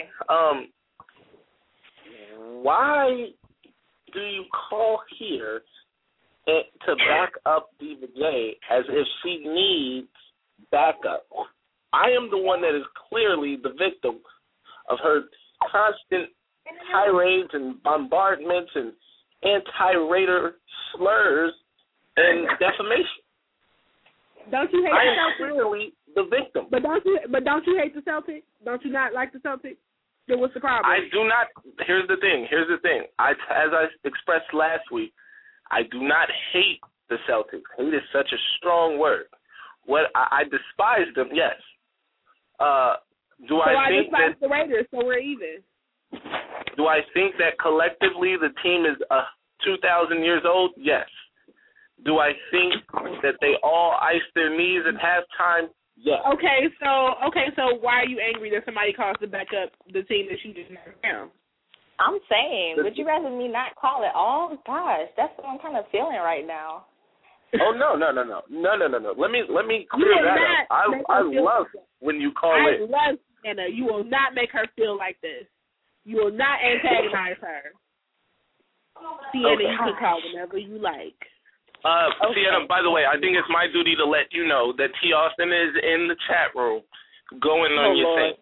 Why do you call here to back up Diva J as if she needs backup? I am the one that is clearly the victim of her constant tirades and bombardments and anti-Raider slurs and defamation. Don't you hate the Celtics? I am clearly the victim. But don't you hate the Celtics? Don't you not like the Celtics? Then what's the problem? I do not. Here's the thing. As I expressed last week, I do not hate the Celtics. Hate is such a strong word. What I despise them, yes. I despise the Raiders, so we're even. Do I think that collectively the team is 2,000 years old? Yes. Do I think that they all ice their knees at halftime? Yes. Okay, so why are you angry that somebody calls to back up the team that you just never found? I'm saying, would you rather me not call at all? Gosh, that's what I'm kind of feeling right now. Oh no! Let me clear that up. I love when you call in. I love Anna. You will not make her feel like this. You will not antagonize her. Sienna, you can call whenever you like. Sienna, by the way, I think it's my duty to let you know that T. Austin is in the chat room going on your Saints.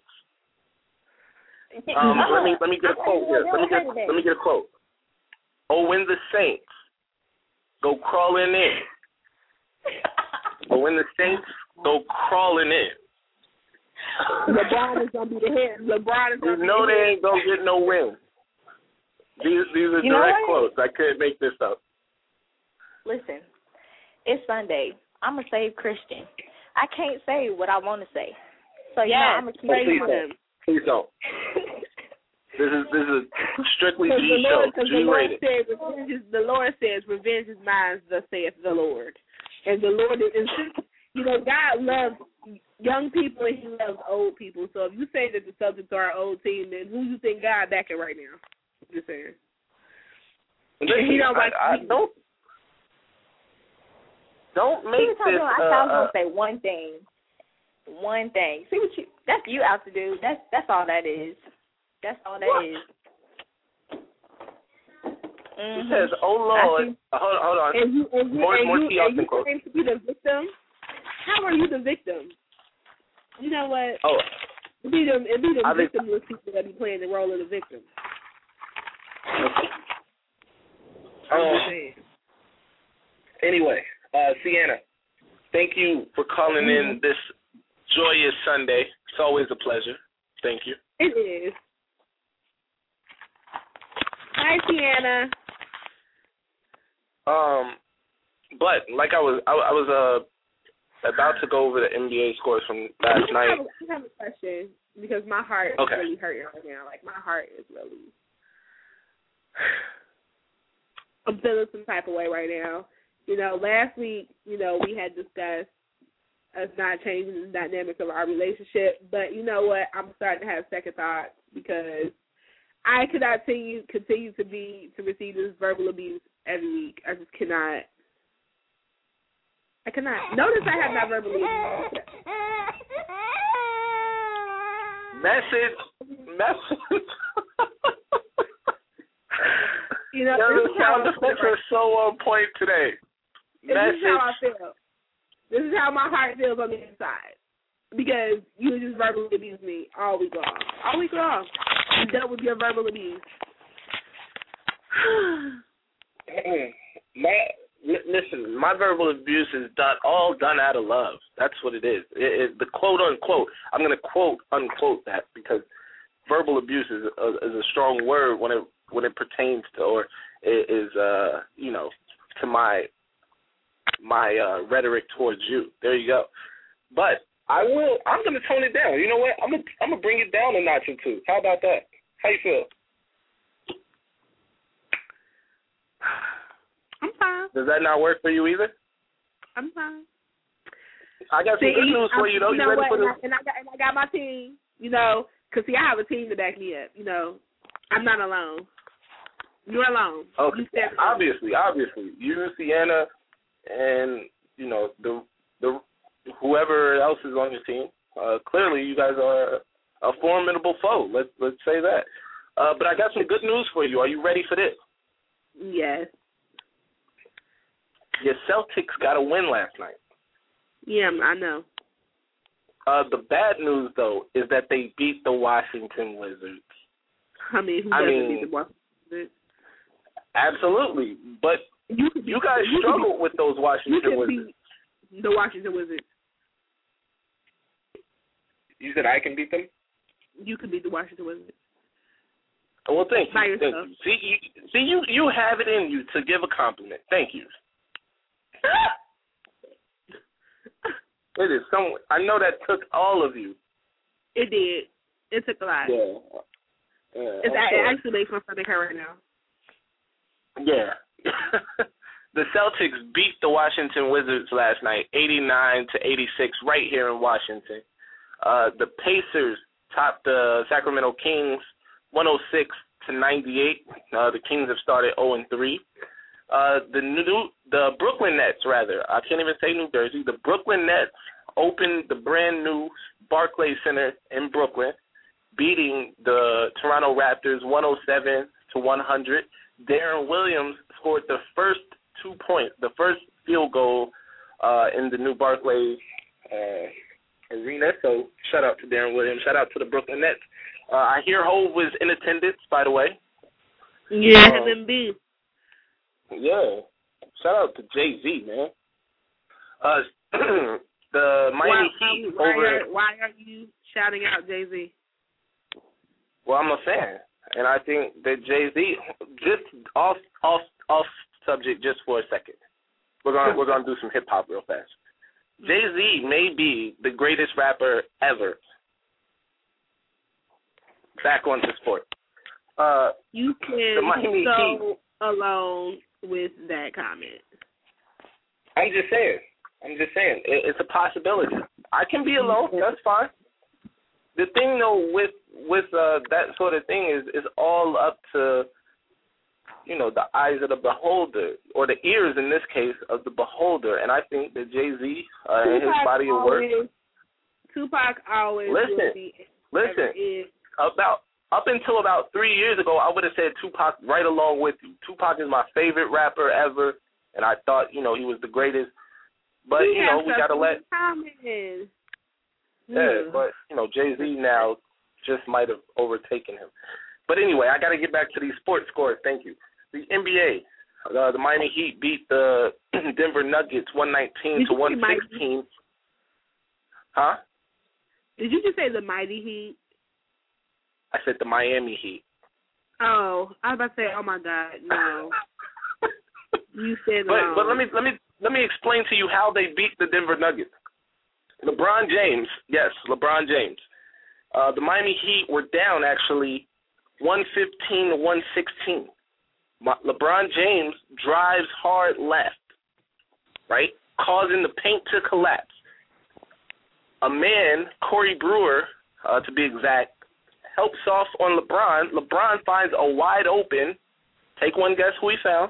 Let me get a quote here. Let me get a quote. Oh, when the Saints go crawling in. Oh, when the Saints go crawling in. LeBron is gonna be the head. LeBron is gonna be the head. They ain't gonna get no win. These are direct quotes. I couldn't make this up. Listen, it's Sunday. I'm a saved Christian. I can't say what I want to say. So I'm gonna keep him. Please don't. This is a strictly G show. G-rated. The Lord says, "Revenge is mine," thus saith the Lord. And the Lord is, God loves young people and He loves old people. So if you say that the Celtics are an old team, then who you think God backing right now? I'm just saying. Listen, he don't don't make this. I was gonna say one thing. One thing. See what that's you out to do. That's all that is. That's all that is. He says, "Oh Lord, hold on." And you claim to be the victim. How are you the victim? You know what? Oh, it'd be the victimless people that be playing the role of the victim. Anyway, Sienna, thank you for calling in this joyous Sunday. It's always a pleasure. Thank you. It is. Hi, Sienna. But like I was about to go over the NBA scores from last night. I have a question because my heart is really hurting right now. Like my heart is really. I'm feeling some type of way right now. You know, last week, we had discussed us not changing the dynamics of our relationship, but you know what? I'm starting to have second thoughts because I cannot continue to receive this verbal abuse every week. I just cannot. I cannot. Notice I have not verbally abused. Message. The sound effects are so on point today. This is how I feel. This is how my heart feels on the inside. Because you just verbally abused me all week long. All week long. You dealt with your verbal abuse. Listen, my verbal abuse is all done out of love. That's what it is. The quote unquote. I'm going to quote unquote that because verbal abuse is a strong word when it pertains to or is to my rhetoric towards you. There you go. But I'm going to tone it down. You know what? I'm going to bring it down a notch or two. How about that? How you feel? I'm fine. Does that not work for you either? I'm fine. I got some good news for you, though. You ready for this? And I got my team, because, I have a team to back me up. I'm not alone. You're alone. Okay. Obviously. You, Sienna, and, the whoever else is on your team. Clearly, you guys are a formidable foe. Let's say that. But I got some good news for you. Are you ready for this? Yes. Your Celtics got a win last night. Yeah, I know. The bad news, though, is that they beat the Washington Wizards. Who doesn't beat the Washington Wizards? Absolutely. But you guys struggled with those Washington Wizards. Beat the Washington Wizards. You said I can beat them? You can beat the Washington Wizards. Well, thank you. Thank you. See, you have it in you to give a compliment. Thank you. It is I know that took all of you. It did. It took a lot. Yeah. It actually makes my stomach hurt right now. Yeah. The Celtics beat the Washington Wizards last night, 89-86, right here in Washington. The Pacers topped the Sacramento Kings, 106-98. The Kings have started 0-3. The Brooklyn Nets, rather. I can't even say New Jersey. The Brooklyn Nets opened the brand new Barclays Center in Brooklyn, beating the Toronto Raptors 107-100. Darren Williams scored the first the first field goal in the new Barclays arena. So shout out to Darren Williams. Shout out to the Brooklyn Nets. I hear Hov was in attendance, by the way. Yeah, MB. Yeah. Shout out to Jay-Z, man. The Miami Heat Why are you shouting out Jay-Z? Well, I'm a fan, and I think that Jay-Z, just off subject just for a second. We're gonna do some hip hop real fast. Jay-Z may be the greatest rapper ever. Back onto sport. You can so alone with that comment. I'm just saying. It's a possibility. I can be alone. That's fine. The thing, though, with that sort of thing is all up to, the eyes of the beholder, or the ears, in this case, of the beholder. And I think that Jay-Z and his body of work. Tupac always Listen. Up until about 3 years ago, I would have said Tupac right along with you. Tupac is my favorite rapper ever, and I thought, he was the greatest. But, we got to let... Yeah, but, Jay-Z now just might have overtaken him. But anyway, I got to get back to these sports scores. Thank you. The NBA, the Miami Heat beat the Denver Nuggets 119 to 116. Huh? Did you just say the Mighty Heat? I said the Miami Heat. Oh, I was about to say, oh my God, no. You said no. But let me explain to you how they beat the Denver Nuggets. LeBron James. The Miami Heat were down actually 115 to 116. LeBron James drives hard left, right, causing the paint to collapse. A man, Corey Brewer, to be exact, helps off on LeBron. LeBron finds a wide open. Take one guess who he found.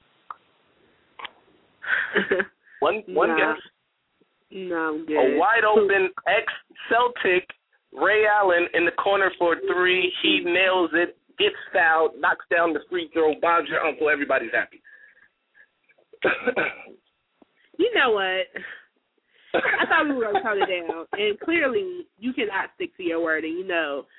One guess. No, I'm good. A wide open ex-Celtic Ray Allen in the corner for three. He nails it, gets fouled, knocks down the free throw, bombs your uncle. Everybody's happy. You know what? I thought we were going to tone it down. And clearly, you cannot stick to your word. And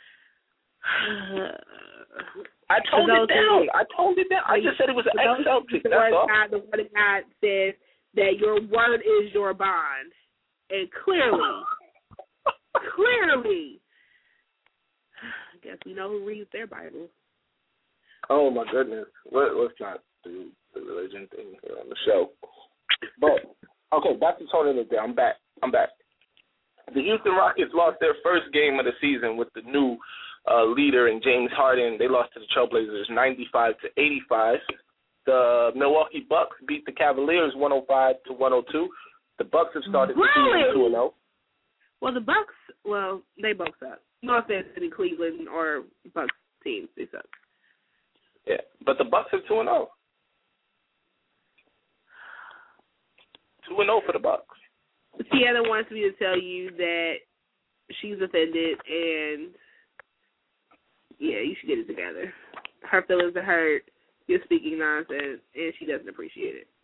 I toned it down. I just said it was an ex-Celtic. That's all. The word of God says that your word is your bond. And clearly, I guess we know who reads their Bible. Oh, my goodness. Let's not do the religion thing here on the show. But, okay, back to toning it down. I'm back. The Houston Rockets lost their first game of the season with the new leader in James Harden. They lost to the Trailblazers 95 to 85. The Milwaukee Bucks beat the Cavaliers 105 to 102. The Bucks have started the season 2-0. Well, the Bucks, they both suck. No offense to the Cleveland or Bucks teams, they suck. Yeah, but the Bucks are 2-0. 2-0 for the Bucks. Tiana wants me to tell you that she's offended, and yeah, you should get it together. Her feelings are hurt. You're speaking nonsense, and she doesn't appreciate it.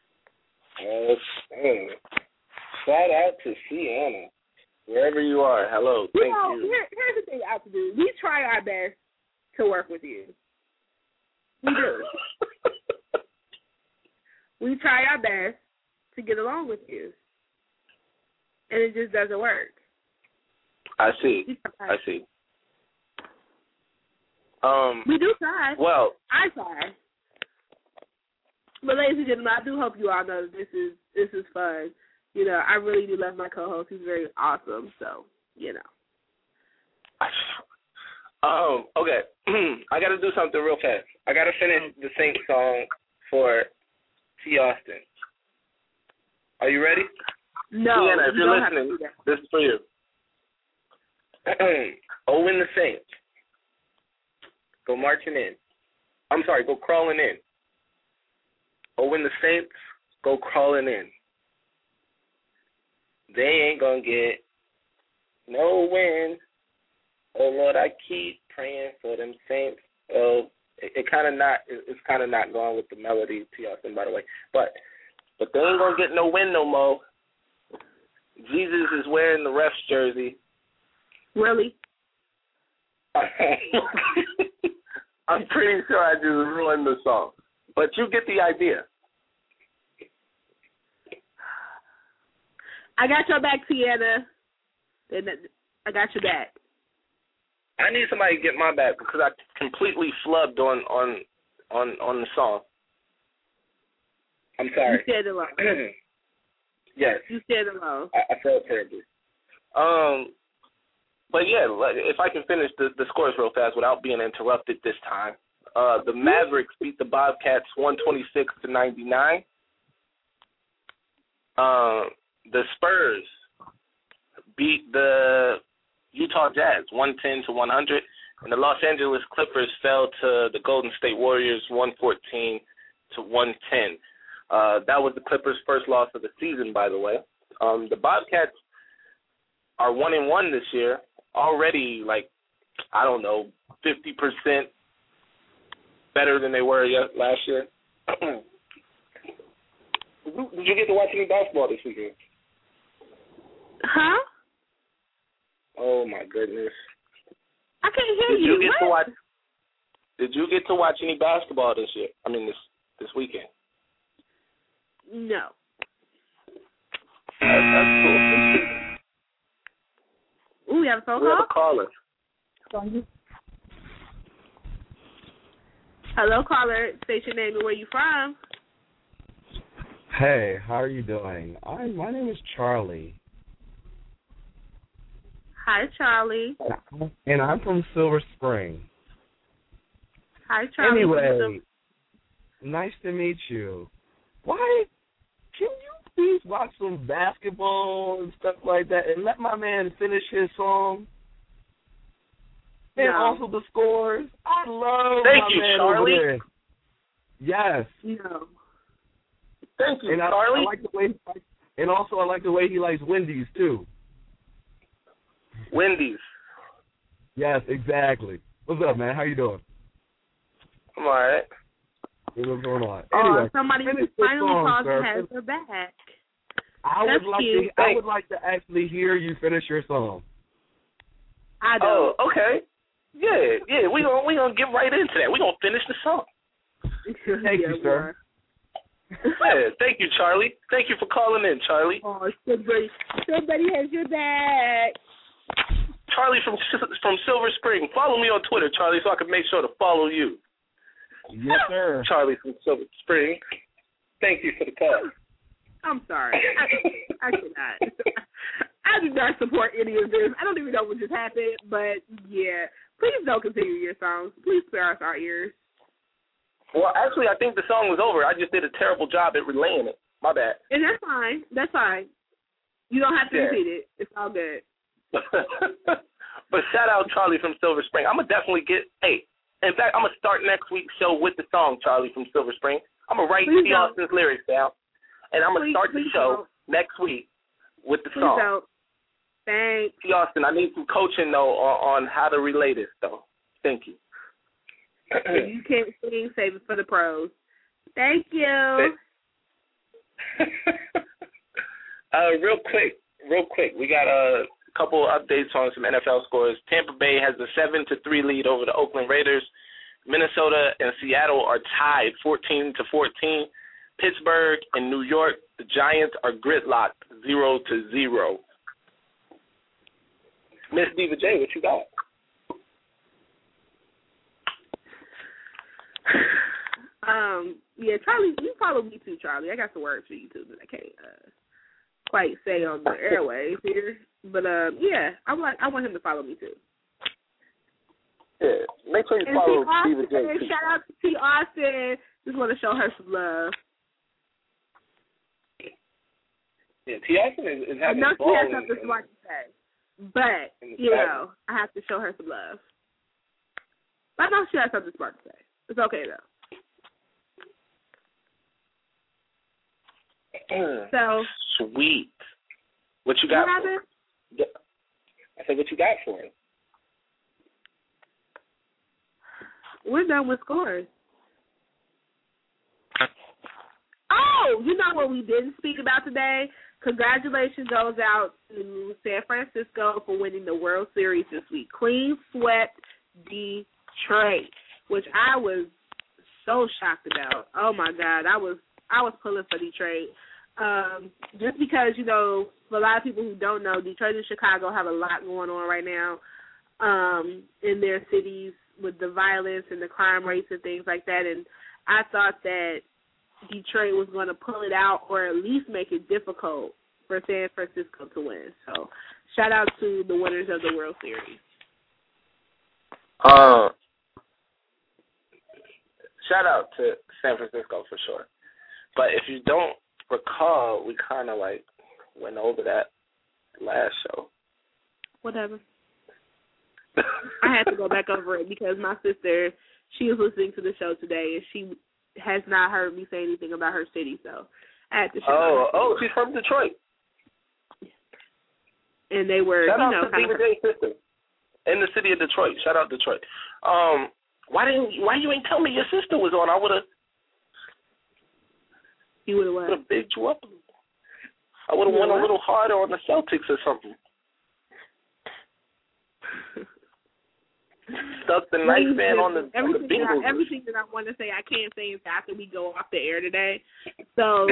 Shout out to Sienna. Wherever you are, hello, thank you. Here's the thing I have to do. We try our best to work with you. We do. We try our best to get along with you. And it just doesn't work. I see. We do try. Well, I try. But ladies and gentlemen, I do hope you all know that this is fun. I really do love my co-host. He's very awesome. So, Okay. I got to do something real fast. I got to finish the Saint song for T. Austin. Are you ready? No. Sienna, if you're listening, this is for you. Oh, when the Saints go marching in. I'm sorry, go crawling in. Oh, when the Saints go crawling in. They ain't gonna get no win. Oh, Lord, I keep praying for them Saints. Oh, It's kind of not going with the melody, T. Austin, by the way. But they ain't gonna get no win no more. Jesus is wearing the ref's jersey. Really? I'm pretty sure I just ruined the song, but you get the idea. I got your back, Tiana. I got your back. I need somebody to get my back because I completely flubbed on the song. I'm sorry. You said it wrong. Yes. You said it wrong. I felt terribly. But yeah, if I can finish the scores real fast without being interrupted this time. The Mavericks beat the Bobcats 126-99. The Spurs beat the Utah Jazz 110-100, and the Los Angeles Clippers fell to the Golden State Warriors 114-110. That was the Clippers' first loss of the season, by the way. The Bobcats are 1-1 this year, already 50% better than they were last year. Did you get to watch any basketball this weekend? Huh? Oh my goodness! I can't hear you. Did you get to watch any basketball this year? I mean, this weekend. No. That's cool. Ooh, we have a phone call? We have a caller. Hello, caller. State your name and where you from. Hey, how are you doing? My name is Charlie. Hi, Charlie. And I'm from Silver Spring. Hi, Charlie. Anyway, nice to meet you. Why? Can you please watch some basketball and stuff like that and let my man finish his song? And also the scores. I love Thank you, man Charlie. over there. Yes. No. Thank you, and Charlie. I like the way I like the way he likes Wendy's too. Wendy's. Yes, exactly. What's up, man? How you doing? I'm all right. What's going on? Anyway, somebody finally called and has her back. I would like to actually hear you finish your song. I do. Oh, okay. Yeah. We gonna get right into that. We gonna finish the song. Thank you, sir. Yeah, thank you, Charlie. Thank you for calling in, Charlie. Oh, somebody has your back. Charlie from Silver Spring. Follow me on Twitter, Charlie, so I can make sure to follow you. Yes, sir. Charlie from Silver Spring. Thank you for the call. I'm sorry. I cannot. I do not support any of this. I don't even know what just happened, but yeah. Please don't continue your songs. Please spare us our ears. Well, actually, I think the song was over. I just did a terrible job at relaying it. My bad. And that's fine. That's fine. You don't have to repeat it. It's all good. But shout out Charlie from Silver Spring. I'm going to definitely in fact, I'm going to start next week's show with the song Charlie from Silver Spring. I'm going to write T. Austin's lyrics down, and I'm going to start the show next week with the song. Don't. Thanks. T. Austin, I need some coaching, though, on how to relay this, though. Thank you. If you can't sing, save it for the pros. Thank you. Real quick, we got a couple updates on some NFL scores. Tampa Bay has a 7-3 lead over the Oakland Raiders. Minnesota and Seattle are tied 14-14. Pittsburgh and New York, the Giants are gridlocked 0-0. Miss Diva J, what you got? Yeah, Charlie, you follow me too, Charlie. I got some words for you too that I can't quite say on the airwaves here. But yeah, I want him to follow me too. Yeah, make sure you follow Diva J too. Shout out to T. Austin. Just want to show her some love. Yeah, T. Austin is having I know fun. she has something smart to say, but I have to show her some love. But I know she has something smart to say. It's okay though. So sweet. What you got? What happened? I said, what you got for him? we're done with scores. Oh, you know what we didn't speak about today? Congratulations goes out to San Francisco for winning the World Series this week. Clean swept Detroit, which I was so shocked about. Oh my God, I was pulling for Detroit. Just because, you know, for a lot of people who don't know, Detroit and Chicago have a lot going on right now in their cities with the violence and the crime rates and things like that. And I thought that Detroit was going to pull it out or at least make it difficult for San Francisco to win. So shout out to the winners of the World Series. Shout out to San Francisco for sure. But if you don't recall, we kind of like went over that last show. Whatever. I had to go back over it because my sister, she was listening to the show today, and she has not heard me say anything about her city, so I had to show her. Oh, she's from Detroit. And they were, Shout out to Diva J's sister in the city of Detroit. Shout out Detroit. Why you ain't tell me your sister was on? I would have. You would have what? Would have bigged you up. I would have went a little harder on the Celtics or something. Stuck the knife man on the Bengals. Everything that I want to say I can't say is after we go off the air today. So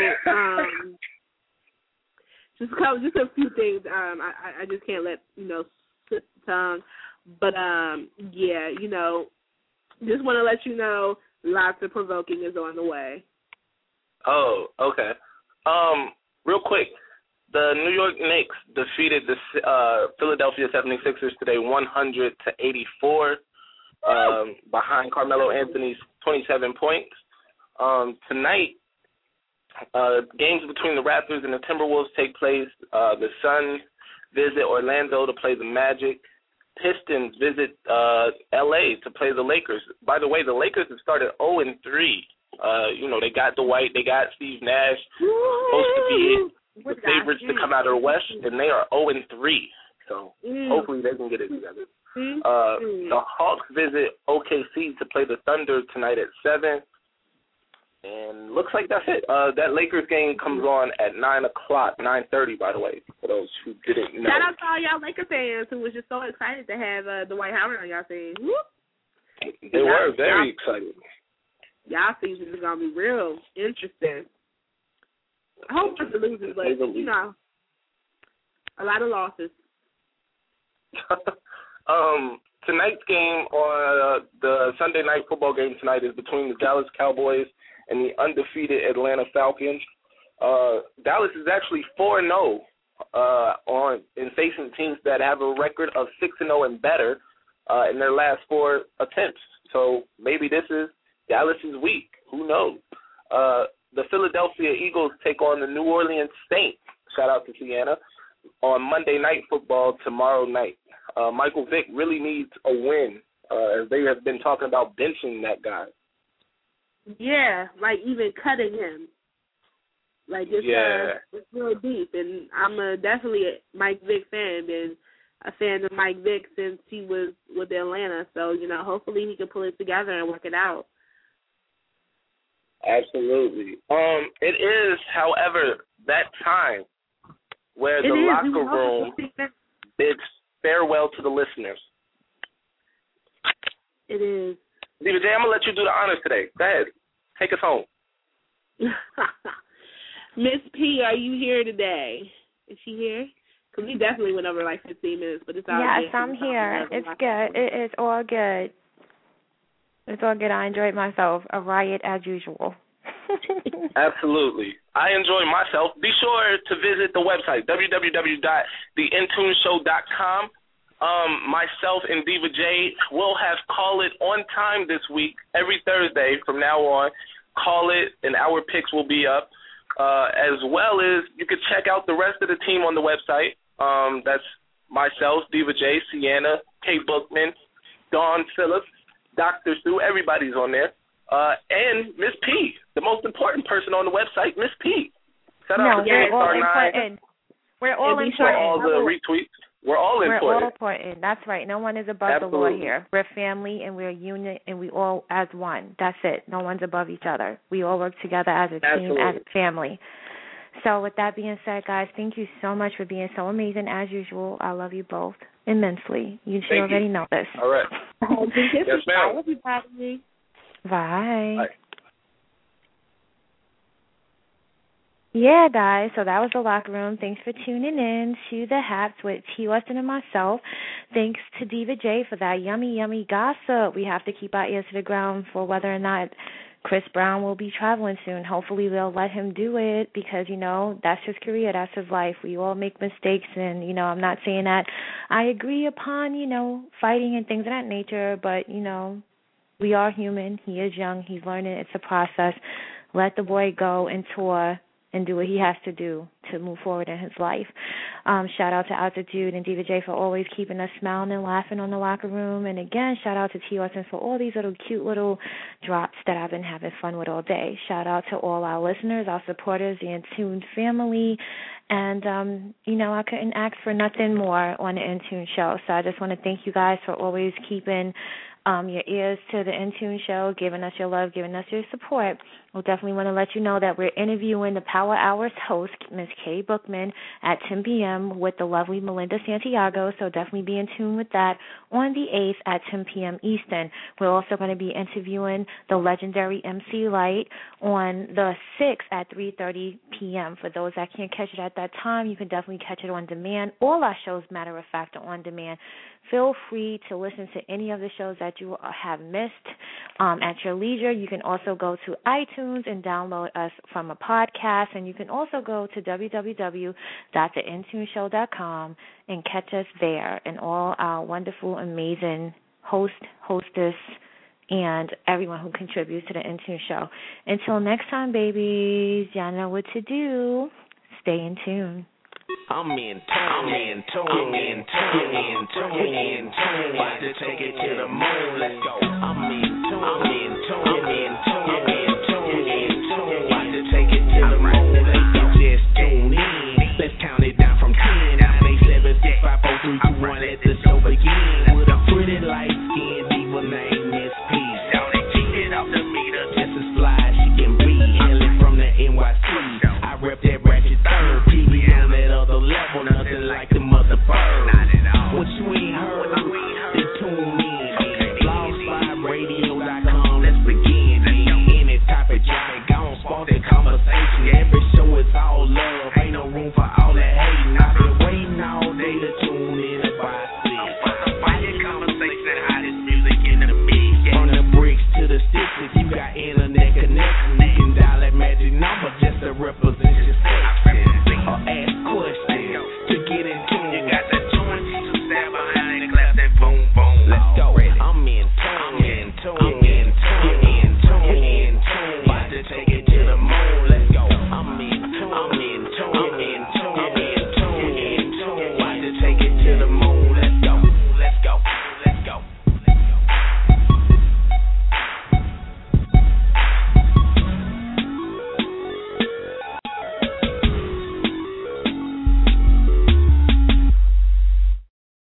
just a few things. I just can't let slip the tongue. But yeah, just want to let you know lots of provoking is on the way. Oh, okay. Real quick, the New York Knicks defeated the Philadelphia 76ers today 100-84 behind Carmelo Anthony's 27 points. Tonight, games between the Raptors and the Timberwolves take place. The Suns visit Orlando to play the Magic. Pistons visit L.A. to play the Lakers. By the way, the Lakers have started 0-3. They got Dwight, they got Steve Nash, supposed to be the favorites to come out of the West, and they are 0-3. So hopefully they can get it together. The Hawks visit OKC to play the Thunder tonight at 7. And looks like that's it. That Lakers game comes on at 9 o'clock, 9:30, by the way, for those who didn't know. Shout out to all y'all Laker fans who was just so excited to have Dwight Howard on y'all team. They were very excited. Y'all season is going to be real interesting. I hope it's the losers, but, a lot of losses. Tonight's game, or the Sunday night football game tonight, is between the Dallas Cowboys and the undefeated Atlanta Falcons. Dallas is actually 4-0 in facing teams that have a record of 6-0 and better in their last 4 attempts. So maybe this is Dallas's week. Who knows? The Philadelphia Eagles take on the New Orleans Saints. Shout out to Sienna. On Monday Night Football tomorrow night. Michael Vick really needs a win, as they have been talking about benching that guy. Yeah, like even cutting him. Like it's real deep, and I'm definitely a Mike Vick fan. Been a fan of Mike Vick since he was with Atlanta. So hopefully he can pull it together and work it out. Absolutely. It is, however, that time where the locker room bids farewell to the listeners. It is. Diva J, I'm going to let you do the honors today. Go ahead. Take us home. Miss P, are you here today? Is she here? Because we definitely went over like 15 minutes, but it's all good. Yes, I'm here. It's good. It's all good. It's all good. I enjoyed myself. A riot as usual. Absolutely. I enjoy myself. Be sure to visit the website, www.theintuneshow.com. Myself and Diva J will have Call It on time this week, every Thursday from now on. Call It, and our picks will be up. As well as you can check out the rest of the team on the website. That's myself, Diva J, Sienna, Kay Bookman, Dawn Phillips, Dr. Sue, everybody's on there. And Miss P, the most important person on the website, Miss P. Shout out to we're all important. We're all important. For all the retweets. We're all important. We're all important. That's right. No one is above Absolutely. the law here. We're family, and we're a unit, and we all as one. That's it. No one's above each other. We all work together as a team, as a family. So with that being said, guys, thank you so much for being so amazing as usual. I love you both immensely. You should already know this. All right. Yes, ma'am. Everybody. Bye. Bye. Yeah, guys, so that was the Locker Room. Thanks for tuning in to the Haps with T. Weston and myself. Thanks to Diva J for that yummy, yummy gossip. We have to keep our ears to the ground for whether or not Chris Brown will be traveling soon. Hopefully they'll let him do it because, you know, that's his career, that's his life. We all make mistakes, and, you know, I'm not saying that I agree upon, you know, fighting and things of that nature, but, you know, we are human. He is young. He's learning. It's a process. Let the boy go and tour and do what he has to do to move forward in his life. Shout out to Altitude and Diva J for always keeping us smiling and laughing on the Locker Room. And again, shout out to T. Weston for all these little cute little drops that I've been having fun with all day. Shout out to all our listeners, our supporters, the Intune family. And, you know, I couldn't ask for nothing more on the Intune show. So I just want to thank you guys for always keeping your ears to the Intune show, giving us your love, giving us your support. We'll definitely want to let you know that we're interviewing the Power Hours host, Ms. Kay Bookman, at 10 p.m. with the lovely Melinda Santiago, so definitely be in tune with that on the 8th at 10 p.m. Eastern. We're also going to be interviewing the legendary MC Light on the 6th at 3:30 p.m. For those that can't catch it at that time, you can definitely catch it on demand. All our shows, matter of fact, are on demand. Feel free to listen to any of the shows that you have missed at your leisure. You can also go to iTunes and download us from a podcast, and you can also go to www.theintuneshow.com and catch us there and all our wonderful, amazing hostess, and everyone who contributes to the Intune Show. Until next time, babies, y'all know what to do. Stay in tune. I'm in tune. About to take it to the moon. Let's go. I'm in tune.